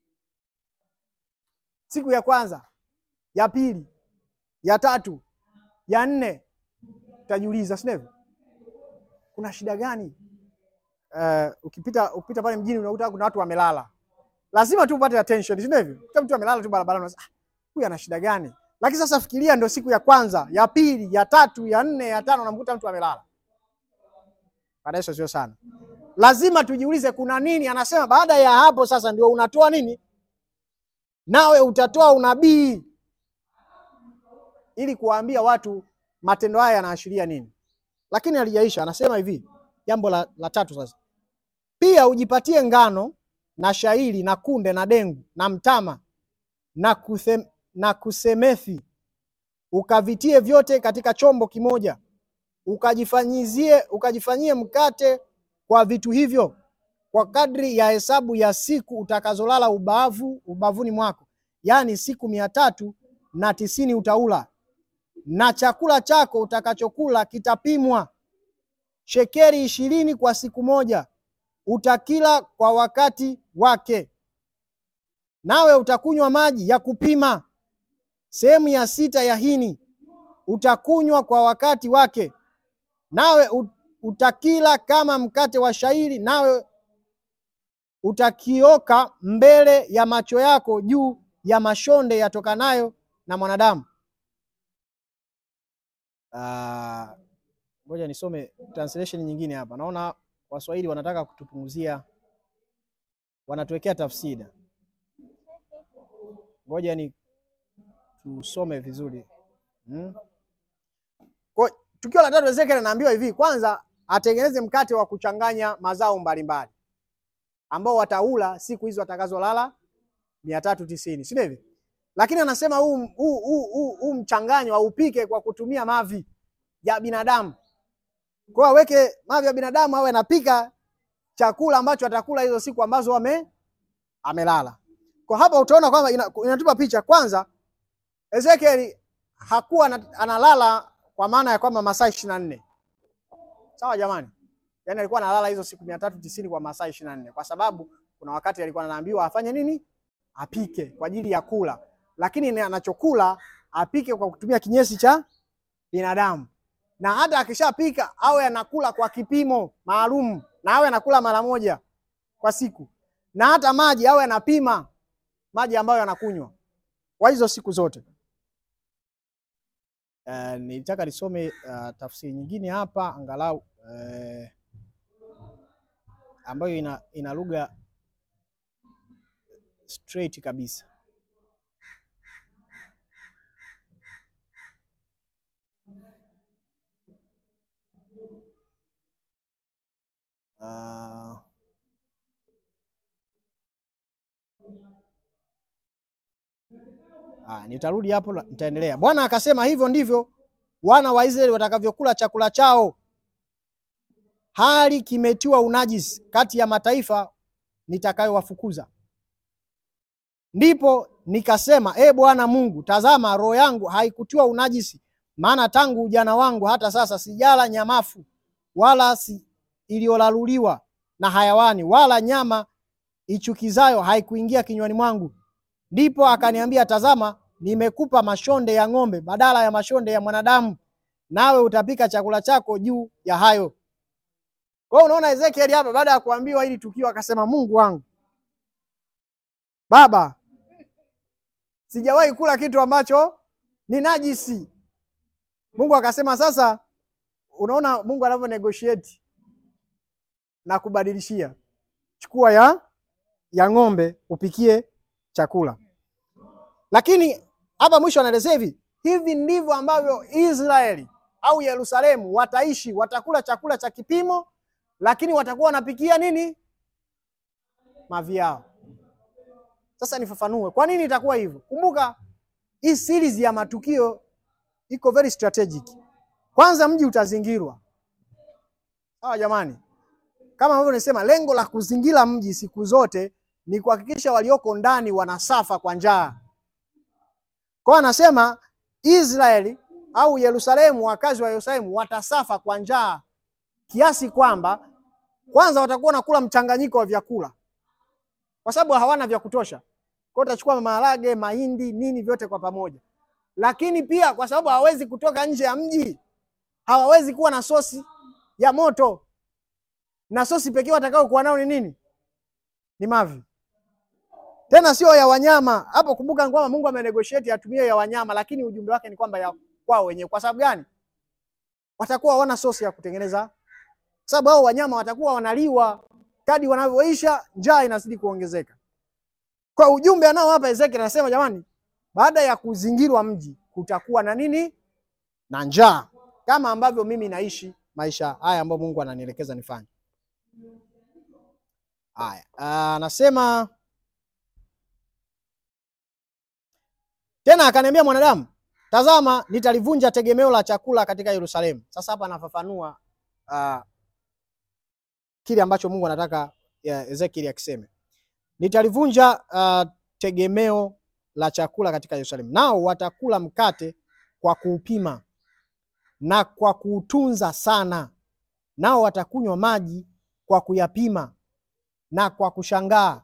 siku ya kwanza, ya pili, ya tatu, ya nne, utajiuliza sivyo, kuna shida gani? Ukipita pale mjini unakuta kuna watu wamelala, lazima tu upate attention, sio hivyo? Kama mtu amelala tu barabarani unasema huyu ana shida gani? Lakini sasa fikiria, ndio siku ya kwanza, ya pili, ya tatu, ya nne, ya tano, unamkuta mtu amelala. Baadaye sio sana. Lazima tujiulize kuna nini? Anasema baada ya hapo sasa ndio unatoa nini? Nawe utatoa unabii ili kuwaambia watu matendo haya yanaashiria nini. Lakini alijaisha, anasema hivi, jambo la tatu sasa. Pia ujipatie ngano na shairi na kunde na dengu na mtama na kusemethi, ukavitie vyote katika chombo kimoja, ukajifanyie mkate kwa vitu hivyo, kwa kadri ya hesabu ya siku utakazolala ubavuni mwako, yaani siku 390 utaula. Na chakula chako utakachokula kitapimwa shekeri 20 kwa siku moja, utakila kwa wakati wake. Nawe utakunywa maji ya kupima, sehemu ya 6 ya hini utakunywa kwa wakati wake. Nawe utakila kama mkate wa shairi, nawe utakioka mbele ya macho yako juu ya mashonde yatokanayo na mwanadamu. Ngoja nisome translation nyingine hapa. Naona Waswahili wanataka kutupunguzia, wanatuwekea tafsiri. Ngoja ni tusome vizuri. Kwa tukio la tatu, Ezekiel anaambiwa hivi, kwanza atengeneze mkate wa kuchanganya mazao mbalimbali ambao wataula siku hizo watakazolala 390, si ndivyo? Lakini anasema huu mchanganyo aupike kwa kutumia mavi ya binadamu. Kwa aweke mavi ya binadamu, awe anapika chakula ambacho atakula hizo siku ambazo amelala. Kwa hapa utaona kwamba inatupa picha. Kwanza Ezekiel hakuwa analala kwa maana ya kwamba masaa 24. Sawa jamani? Yaani alikuwa analala hizo siku 390 kwa masaa 24, kwa sababu kuna wakati alikuwa anaambiwa afanye nini? Apike kwa ajili ya kula. Lakini anachokula apike kwa kutumia kinyesi cha binadamu. Na hata akishapika awe anakula kwa kipimo maalum, na awe anakula mara moja kwa siku. Na hata maji awe anapima maji ambayo anakunywa kwa hizo siku zote. Nilitaka nisome tafsiri nyingine hapa angalau ambayo ina lugha straight kabisa. Nitarudi hapo, nitaendelea. Bwana akasema, hivyo ndivyo wana wa Israeli watakavyokula chakula chao, hali kimetiwa unajisi kati ya mataifa nitakayowafukuza. Ndipo nikasema, Bwana Mungu, tazama, roho yangu haikutiwa unajisi, maana tangu ujana wangu hata sasa sijala nyamafu wala iliyolaluliwa, na hayawani, wala nyama ichukizayo haikuingia kinywani mwangu. Ndipo akaniambia, tazama, nimekupa mashonde ya ng'ombe badala ya mashonde ya mwanadamu, nawe utapika chakula chako juu ya hayo. Kwa hiyo unaona Ezekieli hapa baada ya kuambiwa hili tukio akasema, Mungu wangu Baba, sijawahi kula kitu ambacho ni najisi. Mungu akasema, sasa unaona Mungu anavyo negotiate na kubadilishia, chukua ya ng'ombe upikie chakula. Lakini hapa mwisho anaelezea hivi ndivyo ambavyo Israeli au Yerusalemu wataishi, watakula chakula cha kipimo, lakini watakuwa wanapikia nini? Mavi yao. Sasa nifafanue kwa nini itakuwa hivyo. Kumbuka hii series ya matukio iko very strategic. Kwanza mji utazingirwa. Sawa jamani? Kama ambavyo nimesema, lengo la kuzingira mji siku zote ni kuhakikisha walioko ndani wanasafa kwa njaa. Kwa anasema Israeli au Yerusalemu, wakazi wa Yerusalemu watasafa kwa njaa kiasi kwamba kwanza watakuwa nakula mchanganyiko wa vyakula, kwa sababu hawana vya kutosha. Kwa hiyo utachukua maharage, mahindi, nini vyote kwa pamoja. Lakini pia kwa sababu hawawezi kutoka nje ya mji, hawawezi kuwa na sosi ya moto. Na sosi pekee watakao kuwa nao ni nini? Ni mavi. Tena sio ya wanyama. Hapo kumbuka kwamba Mungu amenegotiate atumie ya wanyama, lakini ujumbe wake ni kwamba ya kwao wenyewe. Kwa sababu gani? Watakuwa hawana sosi ya kutengeneza. Sababu hao wanyama watakuwa wanaliwa, kadi wanavyoisha njaa inazidi kuongezeka. Kwa ujumbe anao hapa Ezekiel anasema, jamani, baada ya kuzingirwa mji kutakuwa na nini? Na njaa, kama ambavyo mimi naishi maisha haya ambayo Mungu ananielekeza nifanye. Haya, anasema tena akaniambia, mwanadamu, tazama, nitalivunja tegemeo la chakula katika Yerusalemu. Sasa hapa anafafanua kile ambacho Mungu anataka Ezekiel akiseme. Nitalivunja tegemeo la chakula katika Yerusalemu. Nao watakula mkate kwa kuupima na kwa kuutunza sana. Nao watakunywa maji kwa kuyapima na kwa kushangaa.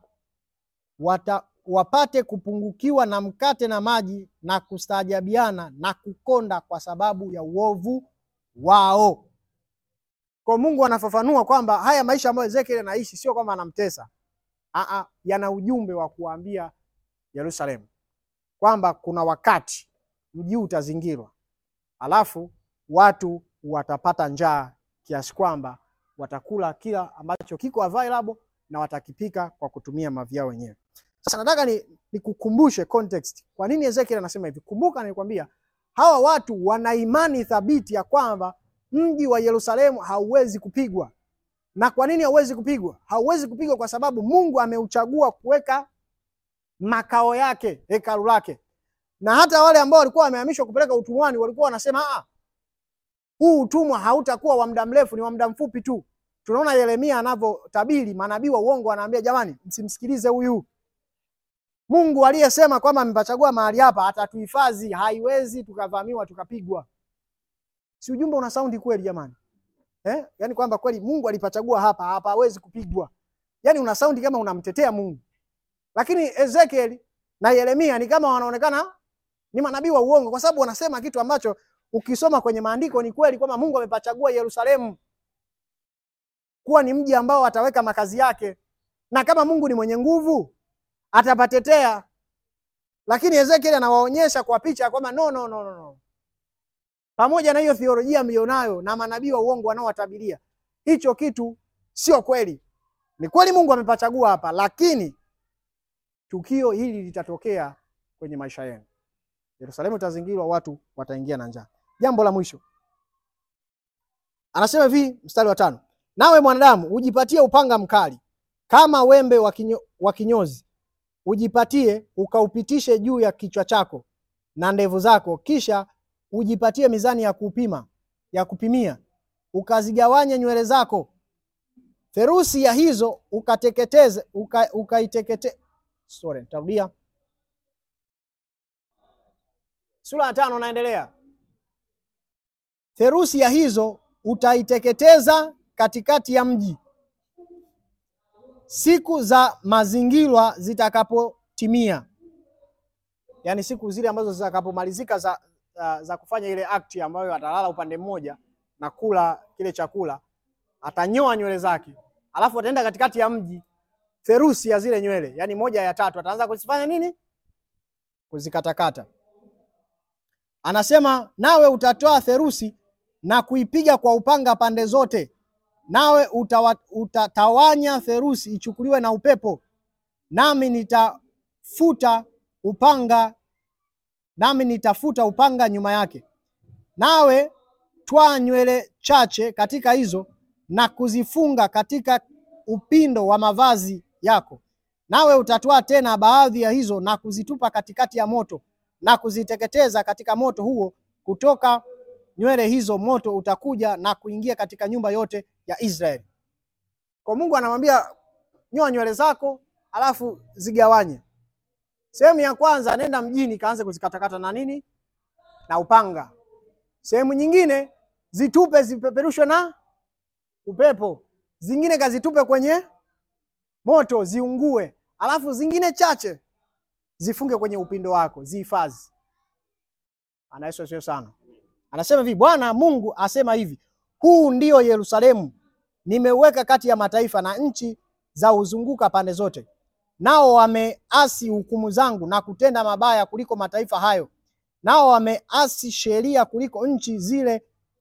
Wapate kupungukiwa na mkate na maji na kustaajabiana na kukonda kwa sababu ya uovu wao. Kwa Mungu anafafanua kwamba haya maisha ambayo Ezekiel anaishi sio kwamba anamtesa. Yana ujumbe wa kuambia Yerusalemu kwamba kuna wakati mji utazingirwa, alafu watu watapata njaa kiasi kwamba watakula kila ambacho kiko available na watakipika kwa kutumia mavi yao wenyewe. Sasa nataka nikukumbushe context. Kwa nini Ezekiel anasema hivi? Kumbuka nilikwambia hawa watu wana imani thabiti ya kwamba mji wa Yerusalemu hauwezi kupigwa. Na kwa nini hauwezi kupigwa? Hauwezi kupigwa kwa sababu Mungu ameuchagua kuweka makao yake, hekalu lake. Na hata wale ambao walikuwa wamehamishwa kupeleka utumwani walikuwa wanasema huu utumwa hautakuwa wa muda mrefu, ni wa muda mfupi tu. Tunaona Yeremia anavyotabiri, manabii wa uongo wanaambia, jamani, msimsikilize huyu. Mungu aliyesema kwamba amepachagua mahali hapa atatuhifadhi, haiwezi tukavamiwa tukapigwa. Si ujumbe una saundi kweli jamani? Yaani kwamba kweli Mungu alipachagua hapa hawezi kupigwa. Yaani una saundi kama unamtetea Mungu. Lakini Ezekiel na Yeremia ni kama wanaonekana ni manabii wa uongo, kwa sababu wanasema kitu ambacho ukisoma kwenye maandiko ni kweli kwamba Mungu amepachagua Yerusalemu kuwa ni mji ambao ataweka makazi yake. Na kama Mungu ni mwenye nguvu atapatetea. Lakini Ezekiel anawaonyesha kwa picha kwamba no. Pamoja na hiyo theolojia mlionayo na manabii wa uongo wanaowatabiria, hicho kitu sio kweli. Ni kweli Mungu amepachagua hapa, lakini tukio hili litatokea kwenye maisha yenu. Yerusalemu itazingirwa, watu wataingia na njaa. Jambo la mwisho. Anasema hivi mstari wa 5. Nawe mwanadamu, ujipatie upanga mkali kama wembe wa kinyozi. Ujipatie ukaupitishe juu ya kichwa chako na ndevu zako, kisha ujipatie mizani ya kupimia, ukazigawanye nywele zako. Therusi ya hizo ukateketeze, tarudia. Sura ya 5 naendelea. Therusi ya hizo utaiteketeza katikati ya mji. siku za mazingirwa zitakapotimia, yani siku zile ambazo zitakapomalizika za kufanya ile akti ambayo atalala upande mmoja na kula kile chakula, atanyoa nywele zake, alafu ataenda katikati ya mji, therusi ya zile nywele, yani 1/3 ataanza kuzifanya nini? Kuzikatakata. Anasema nawe utatoa therusi na kuipiga kwa upanga pande zote, nawe utatawanya therusi ichukuliwe na upepo, nami nitafuta upanga nyuma yake. Nawe twaa nywele chache katika hizo na kuzifunga katika upindo wa mavazi yako, nawe utatwaa tena baadhi ya hizo na kuzitupa katikati ya moto na kuziteketeza katika moto huo. Kutoka nywele hizo moto utakuja na kuingia katika nyumba yote ya Israeli. Kwa Mungu anamwambia nyoa nywele zako, alafu zigawanye. Sehemu ya kwanza, nenda mjini kaanze kuzikatakata na nini? Na upanga. Sehemu nyingine zitupe, zipeperushwe na upepo. Zingine kazitupe kwenye moto ziungue, alafu zingine chache zifunge kwenye upindo wako, zihifadhi. Ana Yesu sio sana. Anasema hivi, Bwana Mungu asema hivi, huu ndio Yerusalemu nimeuweka kati ya mataifa na nchi za uzunguka pande zote, nao wameasi hukumu zangu na kutenda mabaya kuliko mataifa hayo, nao wameasi sheria kuliko nchi zile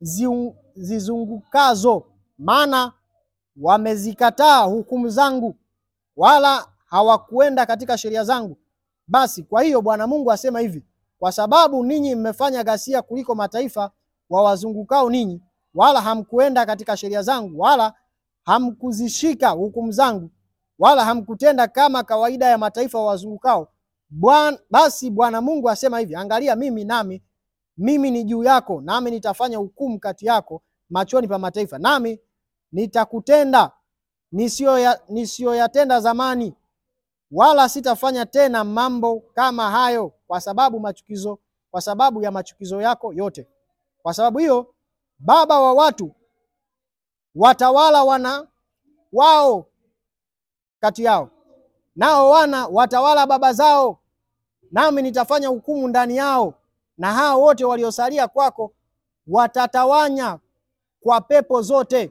zizungukazo, maana wamezikataa hukumu zangu, wala hawakuenda katika sheria zangu. Basi kwa hiyo Bwana Mungu asema hivi, kwa sababu ninyi mmefanya ghasia kuliko mataifa wawazungukao ninyi, wala hamkuenda katika sheria zangu, wala hamkuzishika hukumu zangu, wala hamkutenda kama kawaida ya mataifa wawazungukao, basi Bwana Mungu asema hivi, angalia, mimi ni juu yako, nami nitafanya hukumu kati yako machoni pa mataifa, nami nitakutenda nisiyoyatenda zamani, wala sitafanya tena mambo kama hayo, kwa sababu ya machukizo yako yote. Kwa sababu hiyo baba wa watu watawala wana wao kati yao, nao wana watawala baba zao, nami nitafanya hukumu ndani yao, na hao wote waliosalia kwako watatawanya kwa pepo zote.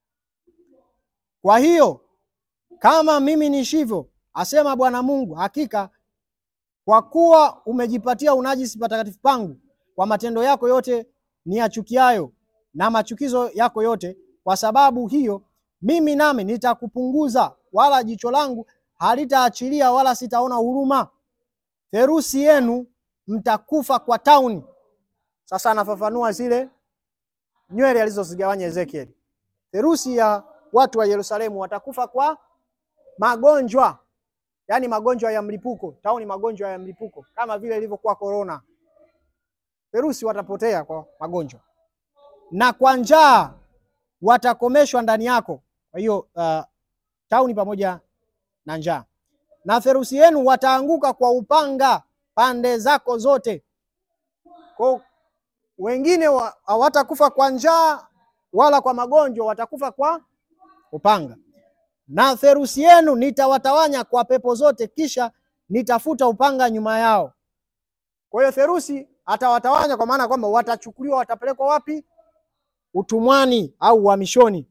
Kwa hiyo kama mimi nishivyo, asema Bwana Mungu, hakika kwa kuwa umejipatia unajisi patakatifu pangu kwa matendo yako yote niyachukiayo na machukizo yako yote, kwa sababu hiyo mimi nami nitakupunguza, wala jicho langu halitaachilia, wala sitaona huruma. Therusi yenu mtakufa kwa tauni. Sasa anafafanua zile nywele alizozigawanya Ezekiel. Therusi ya watu wa Yerusalemu watakufa kwa magonjwa, yani magonjwa ya mlipuko. Tauni magonjwa ya mlipuko, kama vile ilivyokuwa corona. Therusi watapotea kwa magonjwa, na kwa njaa watakomeshwa ndani yako. Kwa hiyo tauni pamoja na njaa. Na therusi yenu wataanguka kwa upanga pande zako zote. Kwa wengine hawatakufa kwa njaa wala kwa magonjwa, watakufa kwa upanga. Na therusi yenu nitawatawanya kwa pepo zote, kisha nitafuta upanga nyuma yao. Kwa hiyo therusi atawatawanya, kwa maana kwamba watachukuliwa, watapelekwa wapi? Utumwani au uhamishoni.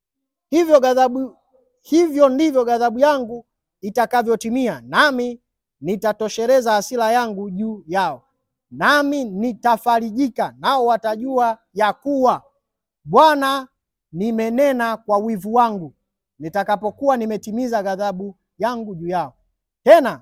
Hivyo ndivyo ghadhabu yangu itakavyotimia, nami nitatoshereza hasira yangu juu yao, nami nitafarijika, nao watajua ya kuwa Bwana nimenena kwa wivu wangu, nitakapokuwa nimetimiza ghadhabu yangu juu yao. Tena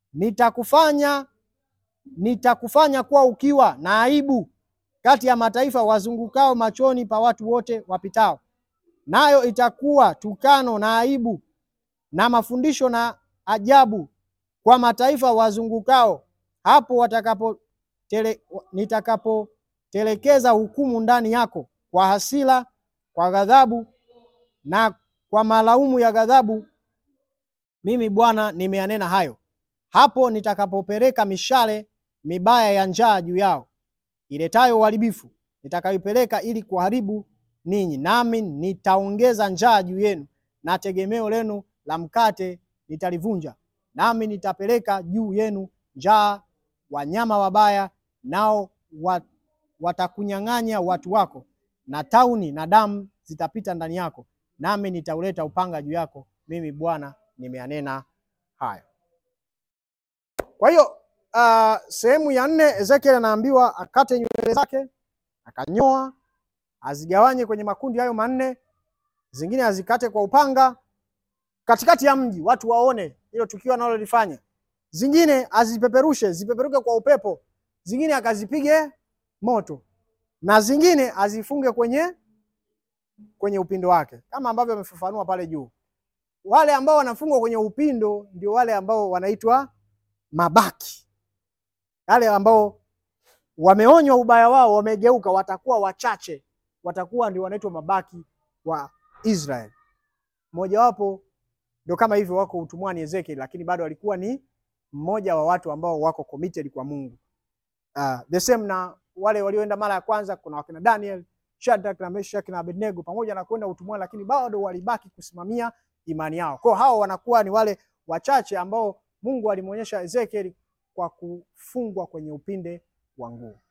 nitakufanya kuwa ukiwa na aibu kati ya mataifa wazungukao machoni pa watu wote wapitao, nayo itakuwa tukano na aibu na mafundisho na ajabu kwa mataifa wazungukao, hapo nitakapotelekeza hukumu ndani yako kwa hasira, kwa ghadhabu na kwa malaumu ya ghadhabu. Mimi Bwana nimeanena hayo. Hapo nitakapopeleka mishale mibaya ya njaa juu yao, iletayo uharibifu, nitakaipeleka ili kuharibu ninyi, nami nitaongeza njaa juu yenu, na tegemeo lenu la mkate nitalivunja, nami nitapeleka juu yenu njaa, wanyama wabaya, nao watakunyang'anya watu wako, na tauni na damu zitapita ndani yako, nami nitauleta upanga juu yako. Mimi Bwana nimeanena haya. Kwa hiyo sehemu ya 4, Ezekiel anaambiwa akate nywele zake, akanyoa, azigawanye kwenye makundi hayo 4, zingine azikate kwa upanga katikati ya mji, watu waone hilo tukio analolifanya. Zingine azipeperushe, zipeperuke kwa upepo, zingine akazipige moto, na zingine azifunge kwenye upindo wake, kama ambavyo amefafanua pale juu. Wale ambao wanafungwa kwenye upindo ndio wale ambao wanaitwa mabaki, wale ambao wameonywa ubaya wao, wamegeuka, watakuwa wachache, watakuwa ndio wanaitwa mabaki wa Israeli. Mmoja wapo ndio kama hivyo wako utumwani Ezekiel, lakini bado alikuwa ni mmoja wa watu ambao wako committed kwa Mungu. The same na wale walioenda mara ya kwanza, kuna wakina Daniel, Shadrach na Meshach na Abednego, pamoja na kwenda utumwani, lakini bado walibaki kusimamia imani yao. Kwa hao wanakuwa ni wale wachache ambao Mungu alimuonyesha Ezekiel kwa kufungwa kwenye upinde wa nguo.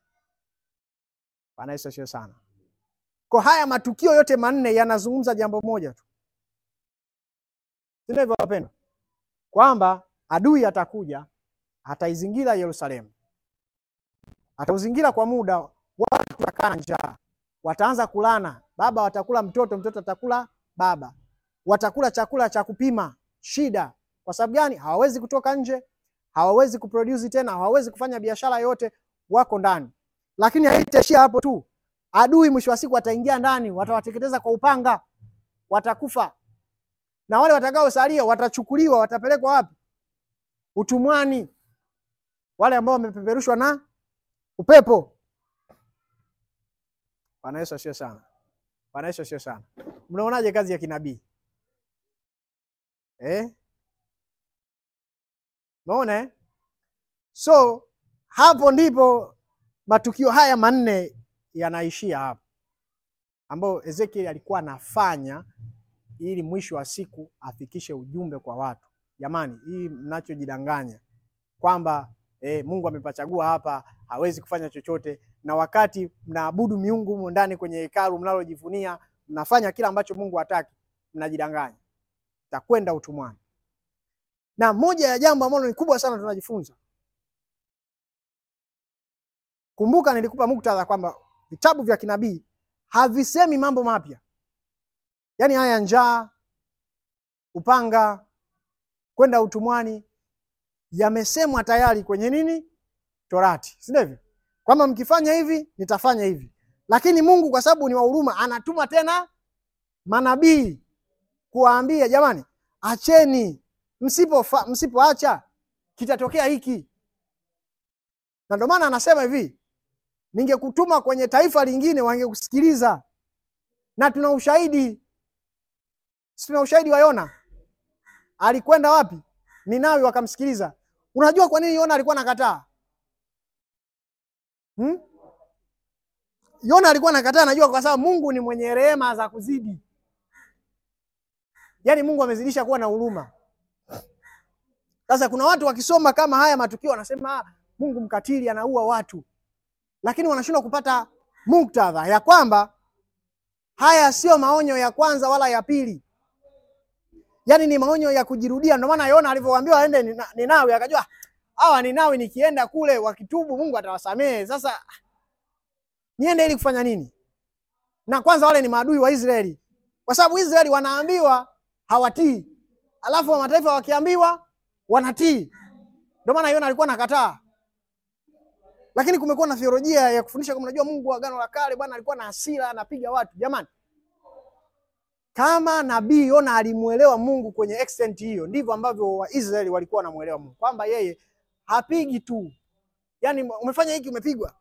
Bwana Yesu asifiwe sana. Kwa haya matukio yote 4 yanazungumza jambo moja tu. Sivyo wapendwa? Kwamba adui atakuja, ataizingira Yerusalemu. Atauzingira kwa muda, watu watakaa njaa, wataanza kulana, baba watakula mtoto, mtoto atakula baba. Watakula chakula cha kupima shida. Kwa sababu gani? Hawawezi kutoka nje, hawawezi kuproduce tena, hawawezi kufanya biashara yote, wako ndani. Lakini haitaishia hapo tu. Adui mwisho wa siku ataingia ndani, watawateketeza kwa upanga, watakufa. Na wale watakaosalia watachukuliwa, watapelekwa wapi? Utumwani. Wale ambao wamepeperushwa na upepo. Bwana Yesu asifiwe sana. Bwana Yesu asifiwe sana. Mnaonaje kazi ya kinabii? Unaona? So hapo ndipo matukio haya 4 yanaishia hapo, ambao Ezekiel alikuwa anafanya ili mwisho wa siku afikishe ujumbe kwa watu. Jamani, hii mnachojidanganya kwamba Mungu amepachagua hapa, hawezi kufanya chochote, na wakati mnaabudu miungu humo ndani kwenye hekalu mnalojivunia, mnafanya kila ambacho Mungu hataki, mnajidanganya. Takwenda utumwani. Na moja ya jambo ambalo ni kubwa sana tunajifunza. Kumbuka nilikupa muktadha kwamba vitabu vya kinabii havisemi mambo mapya. Yaani haya njaa, upanga, kwenda utumwani yamesemwa tayari kwenye nini? Torati. Si ndivyo? Kwamba mkifanya hivi nitafanya hivi. Lakini Mungu kwa sababu ni wa huruma anatuma tena manabii kuwaambia jamani, acheni, msipoacha kitatokea hiki. Na ndio maana anasema hivi, ningekutuma kwenye taifa lingine wangekusikiliza. Na tuna ushahidi. Tuna ushahidi wa Yona. Alikwenda wapi? Ninawi, wakamsikiliza. Unajua kwa nini Yona alikuwa anakataa? Yona alikuwa anakataa, najua kwa sababu Mungu ni mwenye rehema za kuzidi. Yaani Mungu amezidisha kuwa na huruma. Sasa kuna watu wakisoma kama haya matukio wanasema Mungu mkatili, anaua watu. Lakini wanashindwa kupata muktadha ya kwamba haya sio maonyo ya kwanza wala ya pili. Yaani ni maonyo ya kujirudia. Ndio maana Yona alivyoambiwa aende Ninawi akajua hawa Ninawi nikienda kule wakitubu Mungu atawasamehe. Sasa niende ili kufanya nini? Na kwanza wale ni maadui wa Israeli. Kwa sababu Israeli wanaambiwa hawatii. Alafu wa mataifa wakiambiwa wanatii. Ndio maana Yona alikuwa anakataa. Lakini kumekuwa na theolojia ya kufundisha kama unajua Mungu wa Agano la Kale bwana alikuwa na hasira, anapiga watu. Jamani, kama nabii Yona alimuelewa Mungu kwenye extent hiyo, ndivyo ambavyo Waisraeli walikuwa wanamuelewa Mungu. Kwamba yeye hapigi tu. Yaani umefanya hiki umepigwa.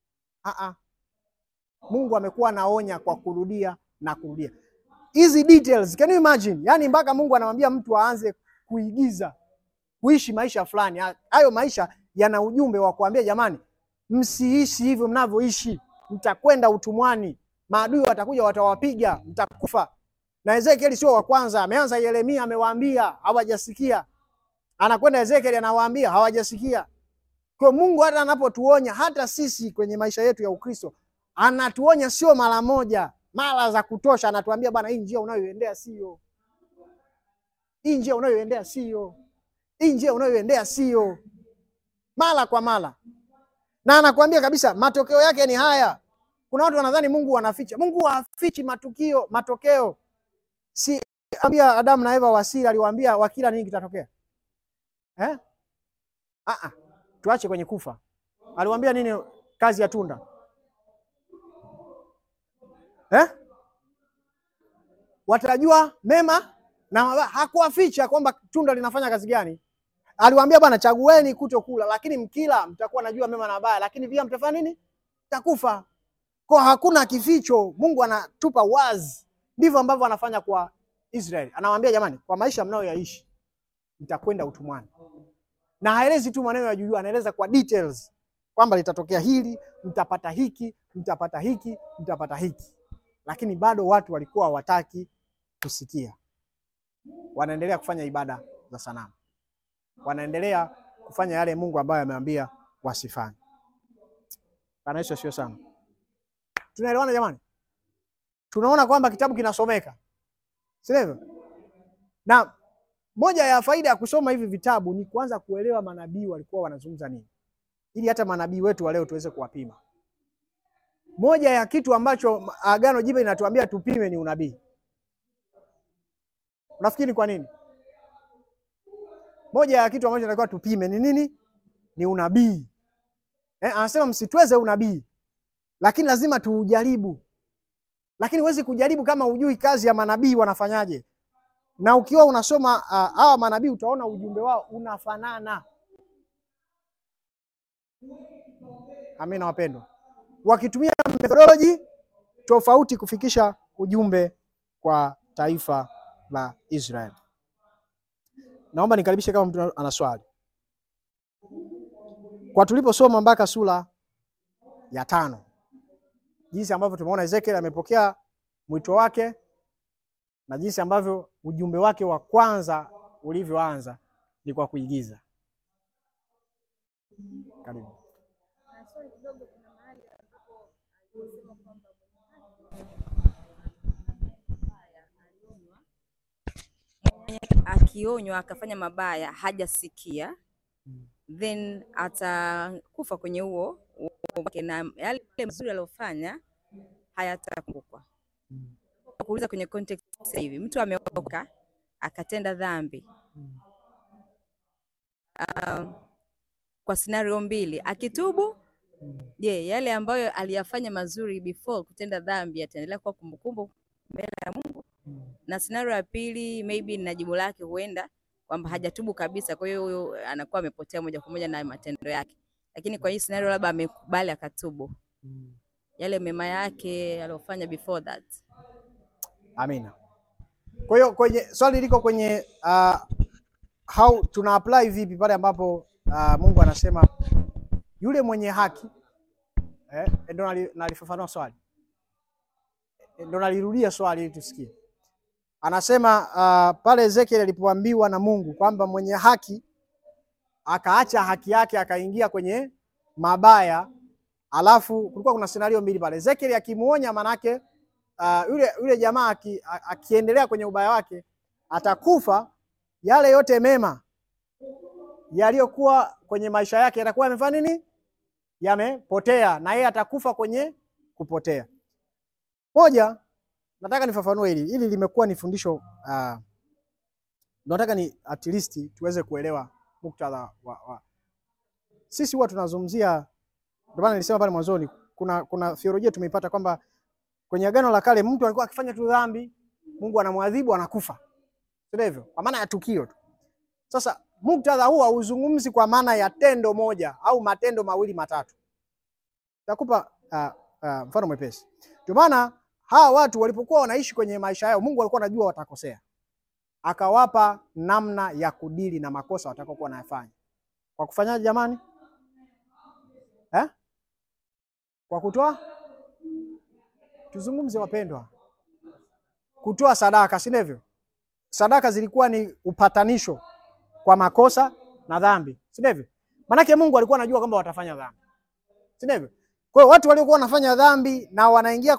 Mungu amekuwa anaonya kwa kurudia na kurudia. Hizi details, can you imagine? Yaani mpaka Mungu anamwambia mtu aanze kuigiza, kuishi maisha fulani. Hayo maisha yana ujumbe wa kuambia jamani, msiishi hivyo mnavyoishi. Mtakwenda utumwani. Maadui watakuja watawapiga, mtakufa. Na Ezekiel sio wa kwanza, ameanza Yeremia amewaambia hawajasikia. Anakwenda Ezekiel anawaambia hawajasikia. Kwa Mungu hata anapotuonya, hata sisi kwenye maisha yetu ya Ukristo, anatuonya sio mara moja, mara za kutosha. Anatuambia bwana, hii njia unayoendea sio. Hii njia unayoendea sio. Hii njia unayoendea sio. Mara kwa mara. Na anakuambia kabisa matokeo yake ni haya. Kuna watu wanadhani Mungu anaficha. Mungu hafichi matokeo. Si ambia Adamu na Eva wasili, aliwaambia wakila nini kitatokea? Tuache kwenye kufa. Aliwaambia nini kazi ya tunda? Watajua mema na mabaya. Hakuwaficha kwamba tunda linafanya kazi gani. Aliwaambia bwana, chagueni kutokula, lakini mkila mtakuwa najua mema na mabaya, lakini pia mtafanya nini? Mtakufa. Kwa hakuna kificho. Mungu anatupa wazi. Ndivyo ambavyo anafanya kwa Israeli. Anawaambia jamani, kwa maisha mnayoyaishi mtakwenda utumwani. Na haelezi tu maneno ya juu, anaeleza kwa details kwamba litatokea hili, mtapata hiki, mtapata hiki, mtapata hiki. Lakini bado watu walikuwa hawataki kusikia. Wanaendelea kufanya ibada za sanamu. Wanaendelea kufanya yale Mungu ambaye ameambia wasifanye. Bwana Yesu asifiwe sana. Tunaelewana jamani? Tunaona kwamba kitabu kinasomeka. Sivyo? Na moja ya faida ya kusoma hivi vitabu ni kuanza kuelewa manabii walikuwa wanazungumza nini, ili hata manabii wetu wa leo tuweze kuwapima. Moja ya kitu ambacho Agano Jipya linatuambia tupime ni unabii. Unafikiri kwa nini? Moja ya kitu ambacho tunatakiwa tupime ni nini? Ni unabii. Anasema msitweze unabii, lakini lazima tuujaribu. Lakini huwezi kujaribu kama hujui kazi ya manabii wanafanyaje. Na ukiwa unasoma hawa manabii utaona ujumbe wao unafanana. Amina wapendwa. Wakitumia methodology tofauti kufikisha ujumbe kwa taifa la Israeli. Naomba nikaribishe kama mtu ana swali. Kwa tuliposoma mpaka sura ya 5. Jinsi ambavyo tumeona Ezekiel amepokea mwito wake na jinsi ambavyo ujumbe wake wa kwanza ulivyoanza ni kwa kuigiza. Karibu. Akionywa akafanya mabaya hajasikia, then atakufa kwenye huo na yale mazuri aliyofanya hayatakumbukwa. Kuuliza kwenye context hivi, mtu ameokoka akatenda dhambi, kwa scenario mbili, akitubu, yale ambayo aliyafanya mazuri before kutenda dhambi yataendelea kuwa kumbukumbu mbele ya Mungu? Na scenario ya pili, maybe na jibu lake huenda kwamba hajatubu kabisa, kwa hiyo huyo anakuwa amepotea moja kwa moja na matendo yake. Lakini kwa hii scenario labda amekubali akatubu, yale mema yake aliyofanya before that. Amina. Kwa hiyo kwenye swali liko kwenye how tuna apply vipi pale ambapo Mungu anasema yule mwenye haki, ndio nalifafanua swali. Ndio nalirudia swali ili tusikie. Anasema pale Ezekiel alipoambiwa na Mungu kwamba mwenye haki akaacha haki yake akaingia kwenye mabaya, alafu kulikuwa kuna scenario mbili pale. Ezekiel akimuonya, manake yule jamaa akiendelea kwenye ubaya wake atakufa. Yale yote mema yaliyokuwa kwenye maisha yake yatakuwa yamefanya nini? Yamepotea, na yeye atakufa kwenye kupotea. Moja, nataka nifafanue hili limekuwa ni fundisho, nataka ni at least tuweze kuelewa muktadha wa sisi huwa tunazungumzia. Ndio maana nilisema pale mwanzoni kuna theolojia tumeipata kwamba kwenye Agano la Kale mtu alikuwa akifanya tu dhambi, Mungu anamwadhibu, anakufa. Sio hivyo? Kwa maana ya tukio tu. Sasa muktadha huu hauzungumzi kwa maana ya tendo moja au matendo mawili matatu. Nitakupa mfano mwepesi. Ndio maana hawa watu walipokuwa wanaishi kwenye maisha yao, Mungu alikuwa anajua watakosea, akawapa namna ya kudili na makosa watakayokuwa wanayafanya. Kwa kufanyaje jamani? Kwa kutoa. Tuzungumze wapendwa. kutoa sadaka, si ndivyo? Sadaka zilikuwa ni upatanisho kwa makosa na dhambi, si ndivyo? Maana Mungu alikuwa anajua kwamba watafanya dhambi, si ndivyo? Kwa hiyo watu waliokuwa wanafanya dhambi na wanaingia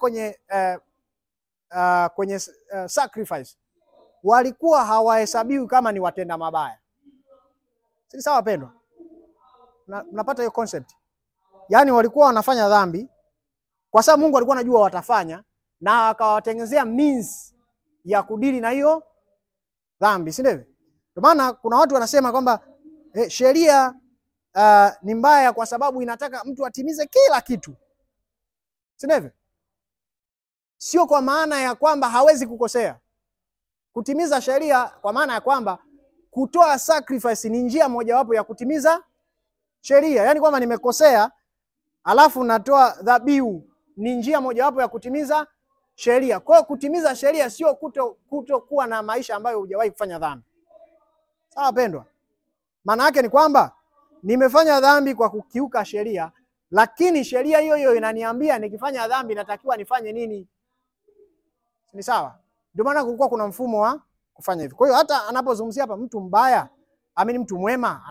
kwenye sacrifice walikuwa hawahesabiwi kama ni watenda mabaya. Si sawa pendwa? Mnapata hiyo concept? Yaani walikuwa wanafanya dhambi kwa sababu Mungu alikuwa anajua watafanya na akawatengenezea means ya kudili na hiyo dhambi, si ndivyo? Kwa maana kuna watu wanasema kwamba sheria ni mbaya kwa sababu inataka mtu atimize kila kitu, si ndivyo? Sio kwa maana ya kwamba hawezi kukosea. Kutimiza sheria kwa maana ya kwamba kutoa sacrifice ni njia mojawapo ya kutimiza sheria. Yaani kwamba nimekosea alafu natoa dhabihu ni njia mojawapo ya kutimiza sheria. Kwa hiyo kutimiza sheria sio kutokuwa na maisha ambayo hujawahi kufanya dhambi. Sawa pendwa? Maana yake ni kwamba nimefanya dhambi kwa kukiuka sheria, lakini sheria hiyo hiyo inaniambia nikifanya dhambi natakiwa nifanye nini. Ni sawa? Ndio maana kulikuwa kuna mfumo wa kufanya hivyo. Kwa hiyo hata anapozungumzia hapa mtu mbaya, amini mtu mwema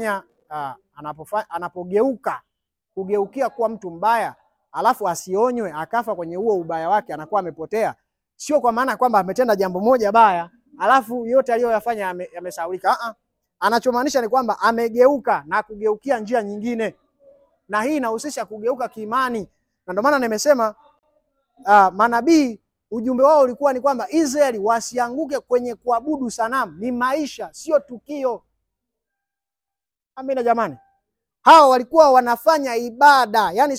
kugeukia kuwa mtu mbaya, alafu asionywe akafa kwenye huo ubaya wake, anakuwa amepotea. Sio kwa maana kwamba ametenda jambo moja baya, alafu yote aliyoyafanya yamesahaulika. Anachomaanisha ni kwamba amegeuka na kugeukia njia nyingine. Na hii inahusisha kugeuka kiimani. Na ndio maana nimesema manabii ujumbe wao ulikuwa ni kwamba Israeli wasianguke kwenye kuabudu sanamu. Ni maisha, sio tukio. Amina jamani. Hao walikuwa wanafanya ibada. Yaani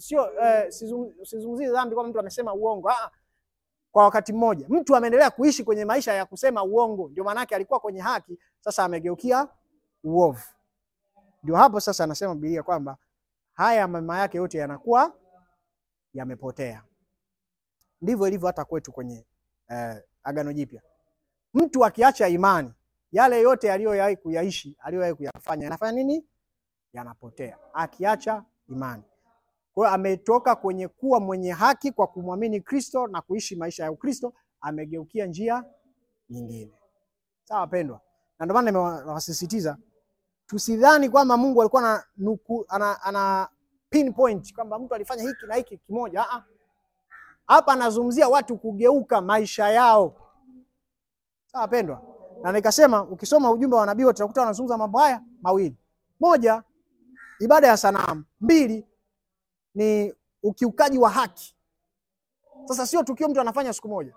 sizungumzie dhambi kwa mtu amesema uongo. Kwa wakati mmoja mtu ameendelea kuishi kwenye maisha ya kusema uongo. Ndio maana yake alikuwa kwenye haki, sasa amegeukia uovu. Ndio hapo sasa anasema Biblia kwamba haya mema yake yote yanakuwa yamepotea. Ndivyo ilivyo hata kwetu kwenye Agano Jipya. Mtu akiacha imani, yale yote aliyowahi kuyaishi, aliyowahi kuyafanya, yanafanya nini? Yanapotea. Akiacha imani. Kwa hiyo ametoka kwenye kuwa mwenye haki kwa kumwamini Kristo na kuishi maisha ya Ukristo, amegeukia njia nyingine. Sawa pendwa? Na ndio maana nimewasisitiza tusidhani kwamba Mungu alikuwa ana pinpoint kwamba mtu alifanya hiki na hiki kimoja. Hapa anazungumzia watu kugeuka maisha yao. Sawa pendwa? Na nikasema ukisoma ujumbe wa nabii utakuta wanazungumza mambo haya mawili. Moja, ibada ya sanamu. Mbili, ni ukiukaji wa haki. Sasa sio tukio mtu anafanya siku moja.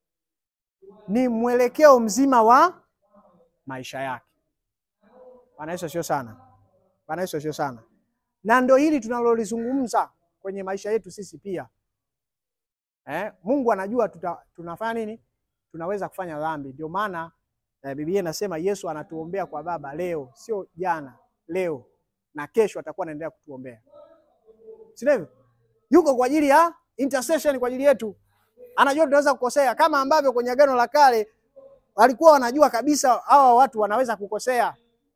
Ni mwelekeo mzima wa maisha yake. Bwana Yesu sio sana. Bwana Yesu sio sana. Na ndio hili tunalolizungumza kwenye maisha yetu sisi pia. Mungu anajua tunafanya nini? Tunaweza kufanya dhambi. Ndio maana Biblia inasema Yesu anatuombea kwa Baba leo, sio jana, leo na kesho atakuwa anaendelea kutuombea. Sivyo? Yuko kwa ajili ya intercession kwa ajili yetu. Anajua tunaweza kukosea kama ambavyo kwenye Agano la Kale walikuwa wanajua kabisa hawa watu wanaweza kukosea.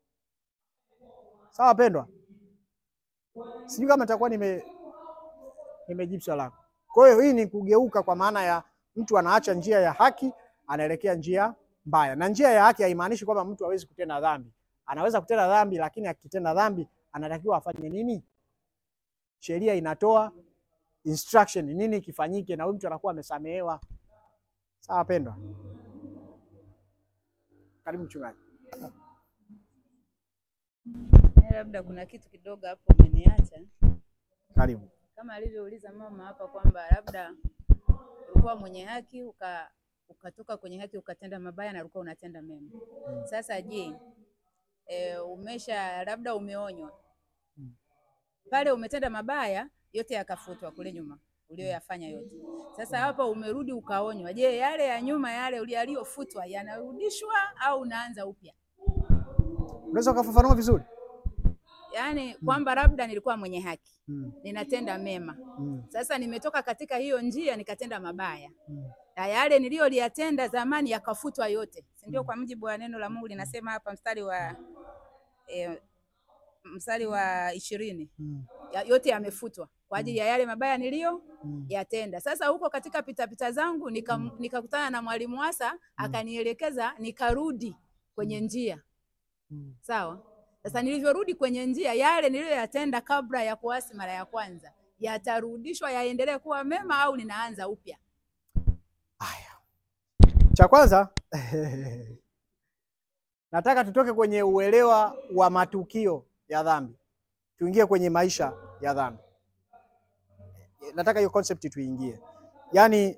Sawa pendwa? Sijui kama nitakuwa nimejibu swali lako. Kwa hiyo hii ni kugeuka kwa maana ya mtu anaacha njia ya haki anaelekea njia mbaya. Na njia ya haki haimaanishi kwamba mtu hawezi kutenda dhambi. Anaweza kutenda dhambi, lakini akitenda dhambi anatakiwa afanye nini? Sheria inatoa instruction nini kifanyike na huyu mtu anakuwa amesamehewa. Sawa pendwa? Karibu mchungaji. Labda kuna kitu kidogo hapo umeniacha. Karibu. Kama alivyouliza mama hapa kwamba labda ulikuwa mwenye haki ukatoka kwenye haki ukatenda mabaya na ulikuwa unatenda mema. Sasa je, labda umeonywa. Pale umetenda mabaya yote yakafutwa kule nyuma ulioyafanya yote. Sasa hapa umerudi ukaonywa. Je, yale ya nyuma yale yaliyofutwa yanarudishwa au unaanza upya? Unaweza kufafanua vizuri? Yaani kwamba labda nilikuwa mwenye haki. Ninatenda mema. Sasa nimetoka katika hiyo njia nikatenda mabaya. Na yale niliyoliyatenda zamani yakafutwa yote. Si ndio? Kwa mujibu wa neno la Mungu linasema hapa mstari wa 20. Yote yamefutwa. kwa ajili ya yale mabaya niliyo yatenda. Sasa huko katika pitapita zangu nikakutana na mwalimu Wasa akanielekeza, nikarudi kwenye njia. Sawa. Sasa nilivyorudi kwenye njia, yale niliyoyatenda kabla ya kuasi mara ya kwanza yatarudishwa yaendelee kuwa mema au ninaanza upya? Haya, cha kwanza nataka tutoke kwenye uelewa wa matukio ya dhambi tuingie kwenye maisha ya dhambi. Nataka hiyo concept tuingie, yaani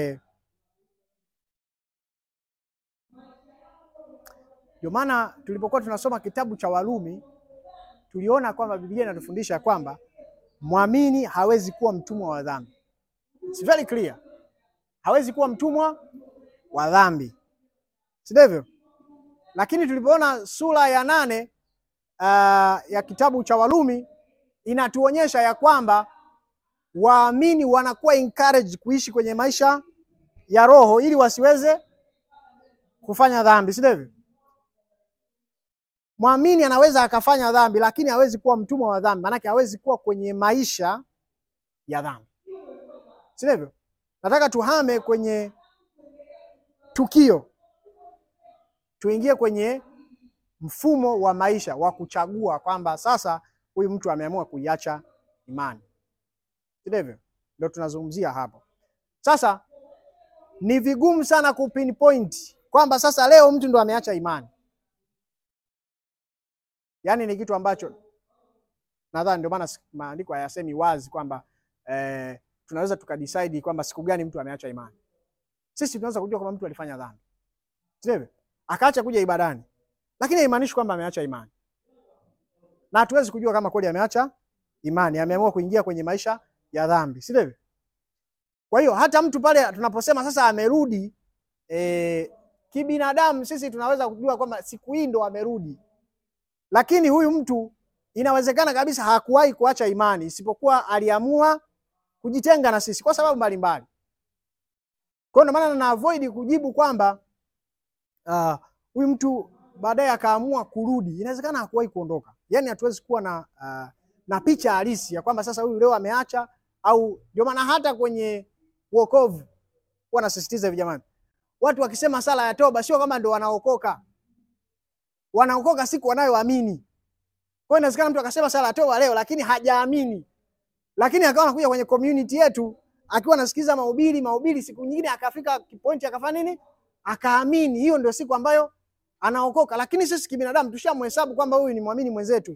ndio maana tulipokuwa tunasoma kitabu cha Warumi tuliona kwamba Biblia inatufundisha kwamba mwamini hawezi kuwa mtumwa wa dhambi. It's very clear. Hawezi kuwa mtumwa wa dhambi, si ndivyo? Lakini tulipoona sura ya 8 ya kitabu cha Warumi inatuonyesha ya kwamba waamini wanakuwa encouraged kuishi kwenye maisha ya roho ili wasiweze kufanya dhambi, si ndivyo? Mwamini anaweza akafanya dhambi lakini hawezi kuwa mtumwa wa dhambi, maana hawezi kuwa kwenye maisha ya dhambi, si ndivyo? Nataka tuhame kwenye tukio tuingie kwenye mfumo wa maisha wa kuchagua kwamba sasa huyu mtu ameamua kuiacha imani, si ndivyo? Ndio tunazungumzia hapo. Sasa ni vigumu sana kupinpoint kwamba sasa leo mtu ndo ameacha imani. Yaani ni kitu ambacho nadhani ndio maana maandiko hayasemi wazi kwamba tunaweza tukadecide kwamba siku gani mtu ameacha imani. Sisi tunaweza kujua kwamba mtu alifanya dhambi, sivyo? Akaacha kuja ibadani, lakini haimaanishi kwamba ameacha imani. Na hatuwezi kujua kama kweli ameacha imani, ameamua kuingia kwenye maisha ya dhambi, sivyo? Kwa hiyo hata mtu pale tunaposema sasa amerudi, kibinadamu sisi tunaweza kujua kwamba siku hii ndo amerudi. Lakini huyu mtu inawezekana kabisa hakuwahi kuacha imani, isipokuwa aliamua kujitenga na sisi kwa sababu mbalimbali. Kwa hiyo maana na avoid kujibu kwamba huyu mtu baadaye akaamua kurudi. Inawezekana hakuwahi kuondoka. Yaani hatuwezi kuwa na picha halisi ya kwamba sasa huyu leo ameacha, au ndio maana hata kwenye wokovu huwa nasisitiza hivi jamani. Watu wakisema sala ya toba sio kama ndio wanaokoka. Wanaokoka siku wanayoamini. Kwa hiyo inawezekana mtu akasema sala ya toba leo lakini hajaamini. Lakini akawa anakuja kwenye community yetu akiwa anasikiza mahubiri siku nyingine akafika kipointi akafanya nini? Akaamini. Hiyo ndio siku ambayo anaokoka. Lakini sisi kibinadamu tushamhesabu kwamba huyu ni muamini mwenzetu.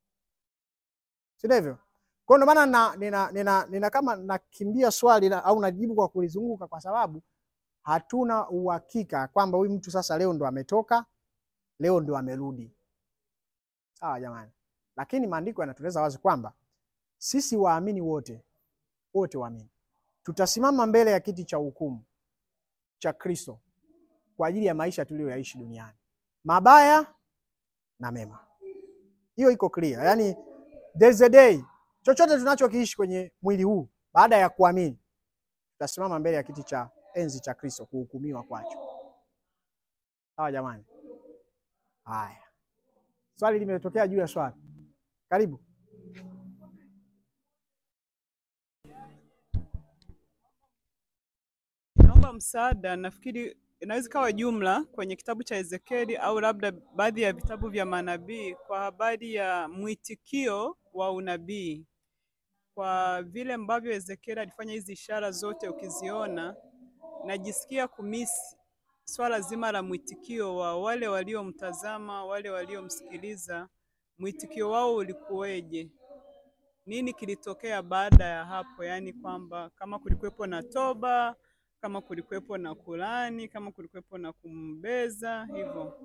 Si ndivyo? Kwa hiyo ndio maana nina kama nakimbia swali au najibu kwa kulizunguka kwa sababu hatuna uhakika kwamba huyu mtu sasa leo ndo ametoka, leo ndo amerudi. Sawa jamani. Lakini maandiko yanatueleza wazi kwamba sisi waamini wote waamini tutasimama mbele ya kiti cha hukumu cha Kristo kwa ajili ya maisha tuliyoyaishi duniani, mabaya na mema. Hiyo iko clear. Yaani there's a day chochote tunachokiishi kwenye mwili huu baada ya kuamini tutasimama mbele ya kiti cha enzi cha Kristo kuhukumiwa kwacho. Sawa jamani. Haya. Swali limetokea juu ya swali. Karibu. Naomba msaada. Nafikiri inaweza kawa jumla kwenye kitabu cha Ezekieli au labda baadhi ya vitabu vya manabii kwa habari ya mwitikio wa unabii. Kwa vile ambavyo Ezekieli alifanya hizi ishara zote ukiziona, najisikia kumisi swala zima la mwitikio wa wale waliomtazama, wale waliomsikiliza. Mwitikio wao ulikuweje? Nini kilitokea baada ya hapo? Yaani kwamba kama kulikuwepo na toba, kama kulikuwepo na kulani, kama kulikuwepo na kumbeza, hivyo.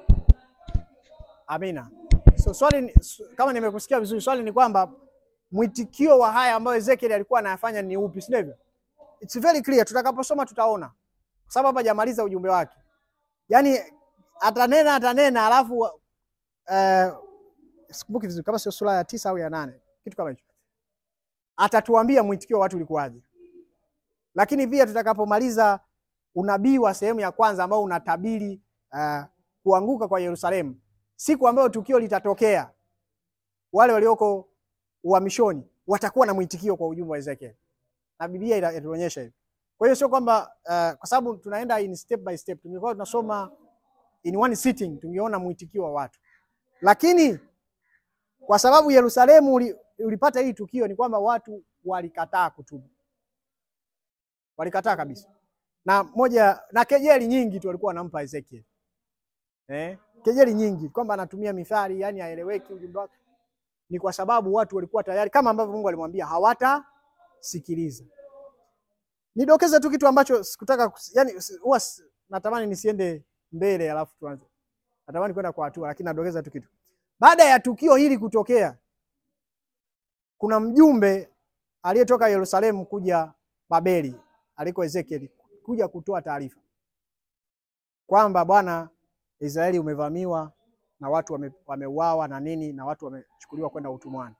Amina. So swali kama nimekusikia vizuri, swali ni kwamba mwitikio wa haya ambayo Ezekiel alikuwa anayafanya ni upi, si ndivyo? It's very clear, tutakaposoma tutaona. Kwa sababu hapa hajamaliza ujumbe wake. Yaani atanena alafu sikumbuki vizuri kama sio sura ya 9 au ya 8, kitu kama hicho. Atatuambia mwitikio wa watu ulikuwaje. Lakini pia tutakapomaliza unabii wa sehemu ya kwanza ambao unatabiri kuanguka kwa Yerusalemu, siku ambayo tukio litatokea, wale walioko uhamishoni watakuwa na mwitikio kwa ujumbe wa Ezekiel. Na Biblia inatuonyesha hivyo. Kwa hiyo sio kwamba kwa sababu tunaenda in step by step. Tungekuwa tunasoma in one sitting tungeona mwitikio wa watu. Lakini kwa sababu Yerusalemu ulipata hii tukio ni kwamba watu walikataa kutubu. Walikataa kabisa. Na kejeli nyingi tu walikuwa wanampa Ezekiel. Kejeli nyingi kwamba anatumia mithali, yani haeleweki ujumbe wake. Ni kwa sababu watu walikuwa tayari kama ambavyo Mungu alimwambia hawatasikiliza. Nidokeze tu kitu ambacho sikutaka, yani huwa natamani nisiende mbele alafu tuanze. Natamani kwenda kwa hatua, lakini nadokeza tu kitu. Baada ya tukio hili kutokea, kuna mjumbe aliyetoka Yerusalemu kuja Babeli aliko Ezekiel kuja kutoa taarifa kwamba bwana, Israeli umevamiwa na watu wameuawa na nini, na watu wamechukuliwa kwenda utumwani.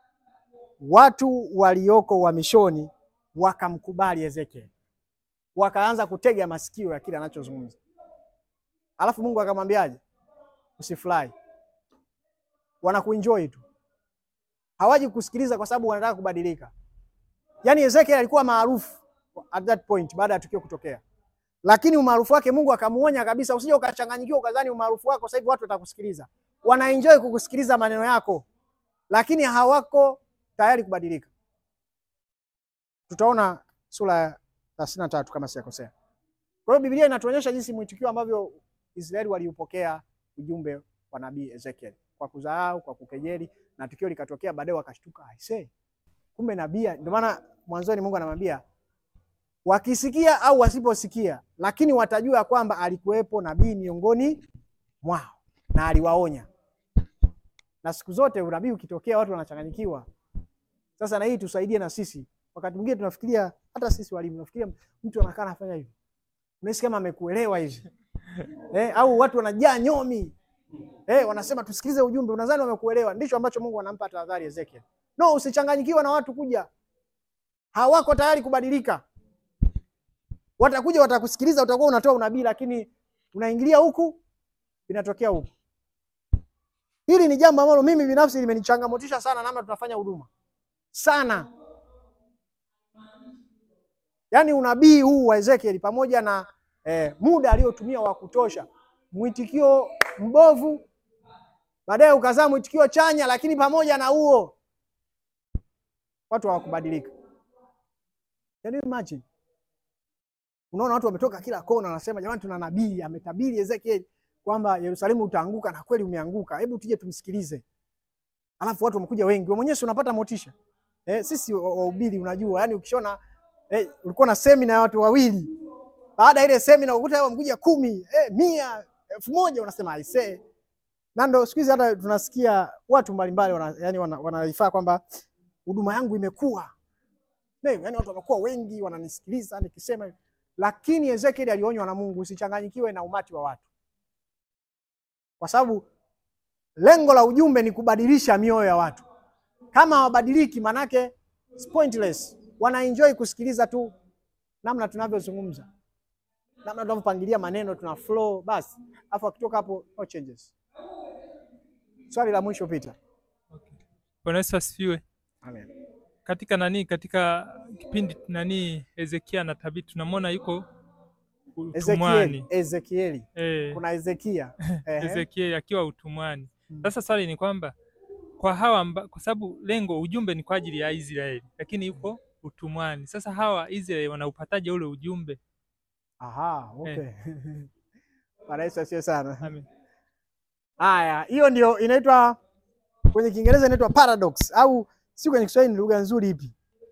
Watu walioko uhamishoni wakamkubali Ezekiel, wakaanza kutega masikio ya kile anachozungumza. Alafu Mungu akamwambiaje? Usifurahi, wanakuenjoy tu, hawaji kusikiliza kwa sababu wanataka kubadilika. Yani Ezekiel alikuwa maarufu at that point baada ya tukio kutokea, lakini umaarufu wake Mungu akamuonya kabisa, usije ukachanganyikiwa ukadhani umaarufu wako sasa hivi watu watakusikiliza. Wanaenjoy kukusikiliza maneno yako, lakini hawako tayari kubadilika. Tutaona sura ya 33 kama sijakosea. Kwa hiyo Biblia inatuonyesha jinsi mwitikio ambavyo Israeli waliupokea ujumbe wa nabii Ezekiel, kwa kudharau, kwa kukejeli, na tukio likatokea baadaye wakashtuka, aisee, kumbe nabii. Ndio maana mwanzoni Mungu anamwambia wakisikia au wasiposikia, lakini watajua kwamba alikuwepo nabii miongoni mwao na aliwaonya. Na siku zote unabii ukitokea watu wanachanganyikiwa. Sasa na hii tusaidie na sisi. Wakati mwingine tunafikiria, hata sisi walimu tunafikiria mtu anakaa anafanya hivi, unahisi kama amekuelewa hivi. Au watu wanajaa nyomi. Wanasema tusikilize ujumbe, unadhani wamekuelewa. Ndicho ambacho Mungu anampa tahadhari Ezekiel. No, usichanganyikiwe na watu kuja. Hawako tayari kubadilika. Watakuja watakusikiliza, utakuwa unatoa unabii, lakini unaingilia huku, inatokea huku. Hili ni jambo ambalo mimi binafsi limenichangamotisha sana namna tunafanya huduma. Sana. Yaani unabii huu wa Ezekiel pamoja na muda aliotumia wa kutosha, mwitikio mbovu, baadaye ukazaa mwitikio chanya, lakini pamoja na huo watu hawakubadilika. Can you imagine? Unaona watu wametoka kila kona wanasema jamani, tuna nabii ametabiri Ezekiel kwamba Yerusalemu utaanguka, na kweli umeanguka. Hebu tuje tumsikilize. Alafu watu wamekuja wengi. Wewe mwenyewe unapata motisha. Sisi wahubiri unajua, yani ukishona ulikuwa na semina ya watu wawili. Baada ile semina ukuta wamekuja 10, 100, 1000 unasema aisee. Na ndio siku hizi hata tunasikia watu mbalimbali wanaifaa kwamba huduma yangu imekuwa. Yani watu wamekuwa wengi wananisikiliza nikisema. Lakini Ezekiel alionywa na Mungu usichanganyikiwe na umati wa watu. Kwa sababu lengo la ujumbe ni kubadilisha mioyo ya watu. Kama hawabadiliki manake it's pointless. Wanaenjoy kusikiliza tu namna tunavyozungumza. Namna tunavyopangilia maneno, tuna flow basi. Alafu akitoka hapo no changes. Swali la mwisho Peter. Okay. Bwana Yesu asifiwe. Amen. Katika kipindi Ezekia na tabiri tunamwona yuko utumwani. Ezekieli. Kuna Ezekia. Ezekieli akiwa utumwani. Sasa swali ni kwamba kwa hawa kwa sababu lengo ujumbe ni kwa ajili ya Israeli, lakini yuko utumwani. Sasa hawa Israeli wanaupataje ule ujumbe? Aha, okay. Bwana Yesu asifiwe sana. Amen. Haya, hiyo ndio inaitwa kwenye Kiingereza inaitwa paradox, au si kwenye Kiswahili ni lugha nzuri ipi?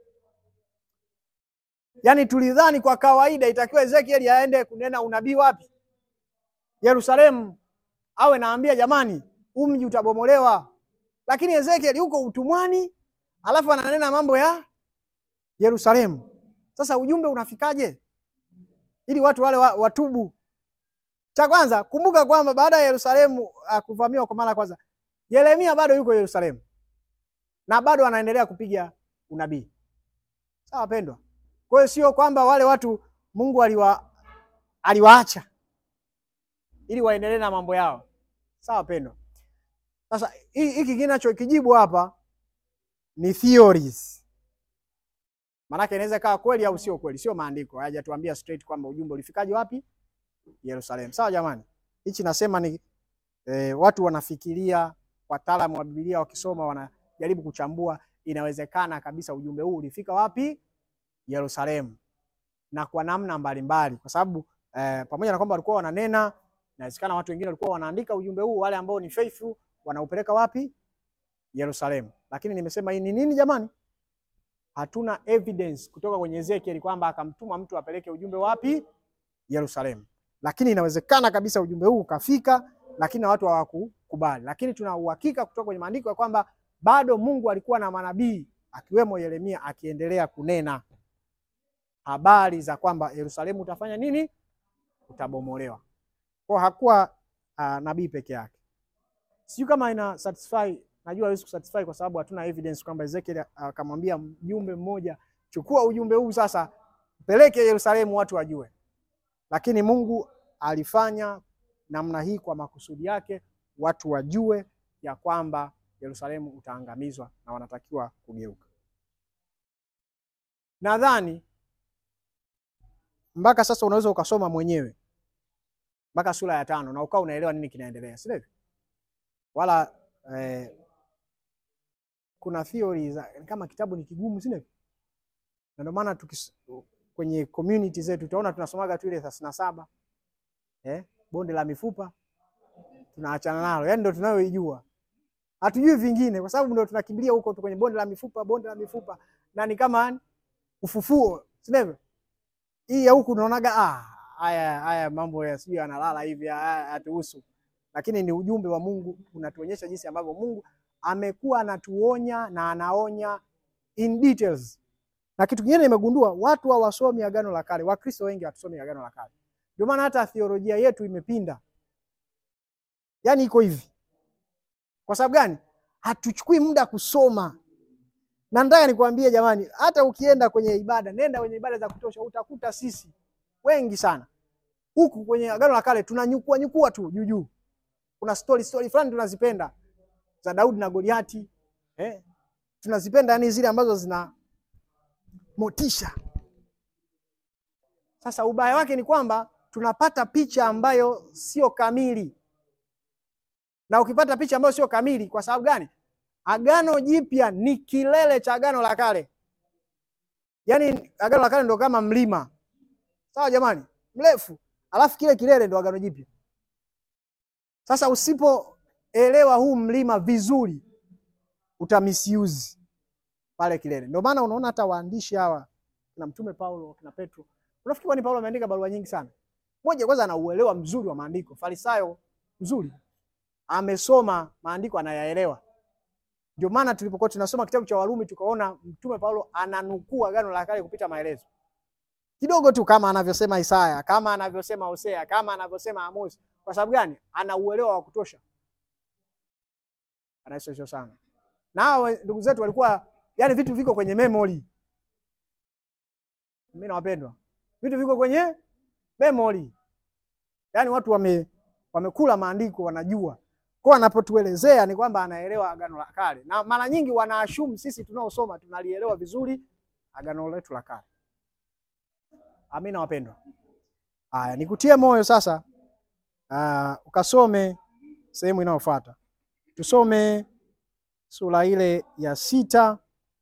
Yaani tulidhani kwa kawaida itakiwa Ezekiel aende kunena unabii wapi? Yerusalemu. Awe naambia jamani, mji utabomolewa. Lakini Ezekiel yuko utumwani, alafu ananena mambo ya Yerusalemu. Sasa ujumbe unafikaje? Ili watu wale watubu. Cha kwanza, kumbuka kwamba baada ya Yerusalemu kuvamiwa kwa mara kwanza, Yeremia bado yuko Yerusalemu. Na bado anaendelea kupiga unabii. Sawa pendwa. Kwa hiyo sio kwamba wale watu Mungu aliwaacha ili waendelee na mambo yao. Sawa pendwa. Sasa hiki kinachokijibu hapa ni theories. Maanake inaweza kawa kweli au sio kweli, sio maandiko. Hayajatuambia straight kwamba ujumbe ulifikaje wapi? Yerusalemu. Sawa jamani? Hichi nasema ni watu wanafikiria, wataalamu wa Biblia wakisoma wanajaribu kuchambua, inawezekana kabisa ujumbe huu ulifika wapi? Yerusalemu. Na kwa namna mbalimbali, kwa sababu pamoja na kwamba walikuwa wananena, inawezekana watu wengine walikuwa wanaandika ujumbe huu, wale ambao ni faithful wanaupeleka wapi? Yerusalemu. Lakini nimesema hii ni nini jamani? Hatuna evidence kutoka kwenye Ezekiel kwamba akamtuma mtu apeleke ujumbe wapi? Yerusalemu. Lakini inawezekana kabisa ujumbe huu ukafika, lakini na watu hawakukubali. Lakini tuna uhakika kutoka kwenye maandiko ya kwamba bado Mungu alikuwa na manabii akiwemo Yeremia akiendelea kunena habari za kwamba Yerusalemu utafanya nini? Utabomolewa. Kwa hakuwa nabii peke yake. Sijui kama ina satisfy, najua haiwezi kusatisfy kwa sababu hatuna evidence kwamba Ezekiel akamwambia mjumbe mmoja, chukua ujumbe huu sasa peleke Yerusalemu watu wajue. Lakini Mungu alifanya namna hii kwa makusudi yake, watu wajue ya kwamba Yerusalemu utaangamizwa na wanatakiwa kugeuka. Nadhani mpaka sasa unaweza ukasoma mwenyewe mpaka sura ya 5 na ukao unaelewa nini kinaendelea, si ndivyo? Wala kuna theories kama kitabu ni kigumu, si ndivyo? Na ndio maana kwenye community zetu utaona tunasomaga tu ile 37 bonde la mifupa tunaachana nalo, yani ndio tunayoijua. Hatujui vingine kwa sababu ndio tunakimbilia huko tu kwenye bonde la mifupa na ni kama ufufuo, si ndivyo? Hii ya huku unaonaga haya mambo ya sijui analala hivi hatuhusu. Lakini ni ujumbe wa Mungu unatuonyesha jinsi ambavyo Mungu amekuwa anatuonya na anaonya in details. Na kitu kingine nimegundua, watu hawasomi Agano la Kale. Wakristo wengi hatusomi Agano la Kale. Ndio maana hata theolojia yetu imepinda. Yaani iko hivi. Kwa sababu gani? Hatuchukui muda kusoma. Na nataka nikwambie jamani, hata ukienda kwenye ibada, nenda kwenye ibada za kutosha, utakuta sisi wengi sana huku kwenye Agano la Kale tunanyukua tu juu. Kuna story fulani tunazipenda za Daudi na Goliati, tunazipenda yani zile ambazo zina motisha. Sasa ubaya wake ni kwamba tunapata picha ambayo sio kamili. Na ukipata picha ambayo sio kamili, kwa sababu gani? Agano Jipya ni kilele cha Agano la Kale. Yaani Agano la Kale ndio kama mlima. Sawa jamani? Mrefu. Alafu kile kilele ndio Agano Jipya. Sasa usipoelewa huu mlima vizuri, utamisiuzi pale kilele. Ndio maana unaona hata waandishi hawa na Mtume Paulo, kina Petro. Unafikiri kwani Paulo ameandika barua nyingi sana? Mmoja kwanza ana uelewa mzuri wa maandiko, Farisayo mzuri. Amesoma maandiko anayaelewa. Ndio maana tulipokuwa tunasoma kitabu cha Warumi tukaona Mtume Paulo ananukuu Agano la Kale kupita maelezo. Kidogo tu kama anavyosema Isaya, kama anavyosema Hosea, kama anavyosema Amos. Kwa sababu gani? Ana uelewa wa kutosha. Anaisho sana. Nao ndugu zetu walikuwa yani vitu viko kwenye memory. Mimi nawapendwa. Vitu viko kwenye memory. Yani watu wamekula maandiko wanajua. Kwa anapotuelezea ni kwamba anaelewa Agano la Kale. Na mara nyingi wanaashumu sisi tunaosoma tunalielewa vizuri Agano letu la Kale. Amina wapendwa. Haya, nikutie moyo sasa. Ukasome sehemu inayofuata. Tusome sura ile ya 6.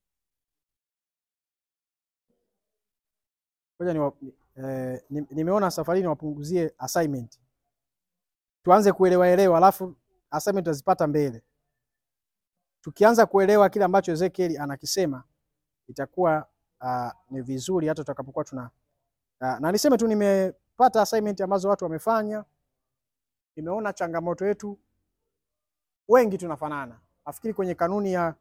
Ngoja nimeona safari niwapunguzie assignment. Tuanze kuelewa alafu assignment tutazipata mbele. Tukianza kuelewa kile ambacho Ezekiel anakisema itakuwa ni vizuri hata tutakapokuwa tuna na niseme tu nimepata assignment ambazo watu wamefanya. Nimeona changamoto yetu wengi tunafanana. Nafikiri kwenye kanuni ya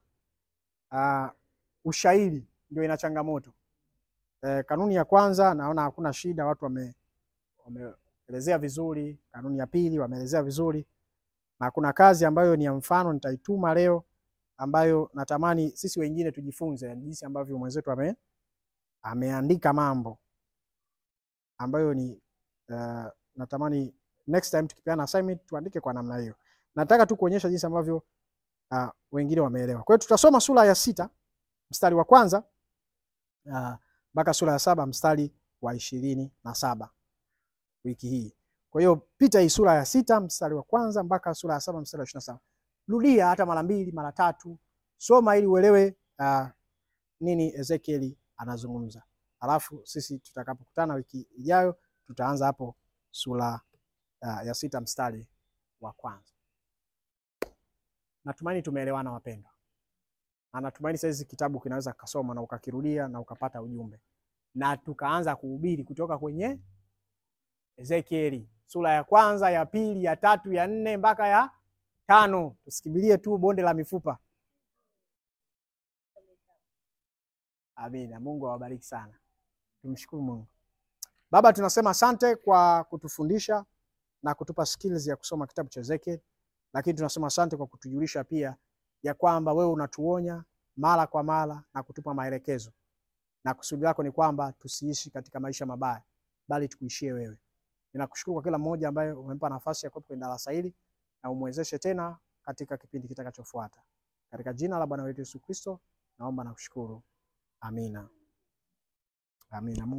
ushairi ndio ina changamoto. Kanuni ya kwanza naona hakuna shida, watu wameelezea vizuri. Kanuni ya pili wameelezea vizuri. Na kuna kazi ambayo ni ya mfano nitaituma leo ambayo natamani sisi wengine tujifunze jinsi ambavyo mwenzetu ameandika mambo ambayo ni natamani next time tukipeana assignment tuandike kwa namna hiyo. Nataka tu kuonyesha jinsi ambavyo wengine wameelewa. Kwa hiyo tutasoma sura ya 6 mstari wa kwanza mpaka sura ya 7 mstari wa 27 wiki hii. Kwa hiyo pita hii sura ya 6 mstari wa kwanza mpaka sura ya 7 mstari wa 27. Rudia hata mara 2 mara 3, soma ili uelewe nini Ezekieli anazungumza. Alafu sisi tutakapokutana wiki ijayo tutaanza hapo sura ya 6 mstari wa kwanza. Natumaini tumeelewana wapendwa. Na natumaini sasa kitabu kinaweza kusoma na ukakirudia na ukapata ujumbe. Na tukaanza kuhubiri kutoka kwenye Ezekieli sura ya kwanza, ya pili, ya tatu, ya 4 mpaka ya 5. Tusikimbilie tu bonde la mifupa. Amina. Mungu awabariki sana. Tumshukuru Mungu. Baba, tunasema asante kwa kutufundisha na kutupa skills ya kusoma kitabu cha Ezekiel, lakini tunasema asante kwa kutujulisha pia ya kwamba wewe unatuonya mara kwa mara na kutupa maelekezo, na kusudi lako ni kwamba tusiishi katika maisha mabaya bali tukuishie wewe. Ninakushukuru kwa kila mmoja ambaye umempa nafasi ya kuwepo kwenye darasa hili, na umwezeshe tena katika kipindi kitakachofuata. Katika jina la Bwana wetu Yesu Kristo naomba na kushukuru. Amina. Amina.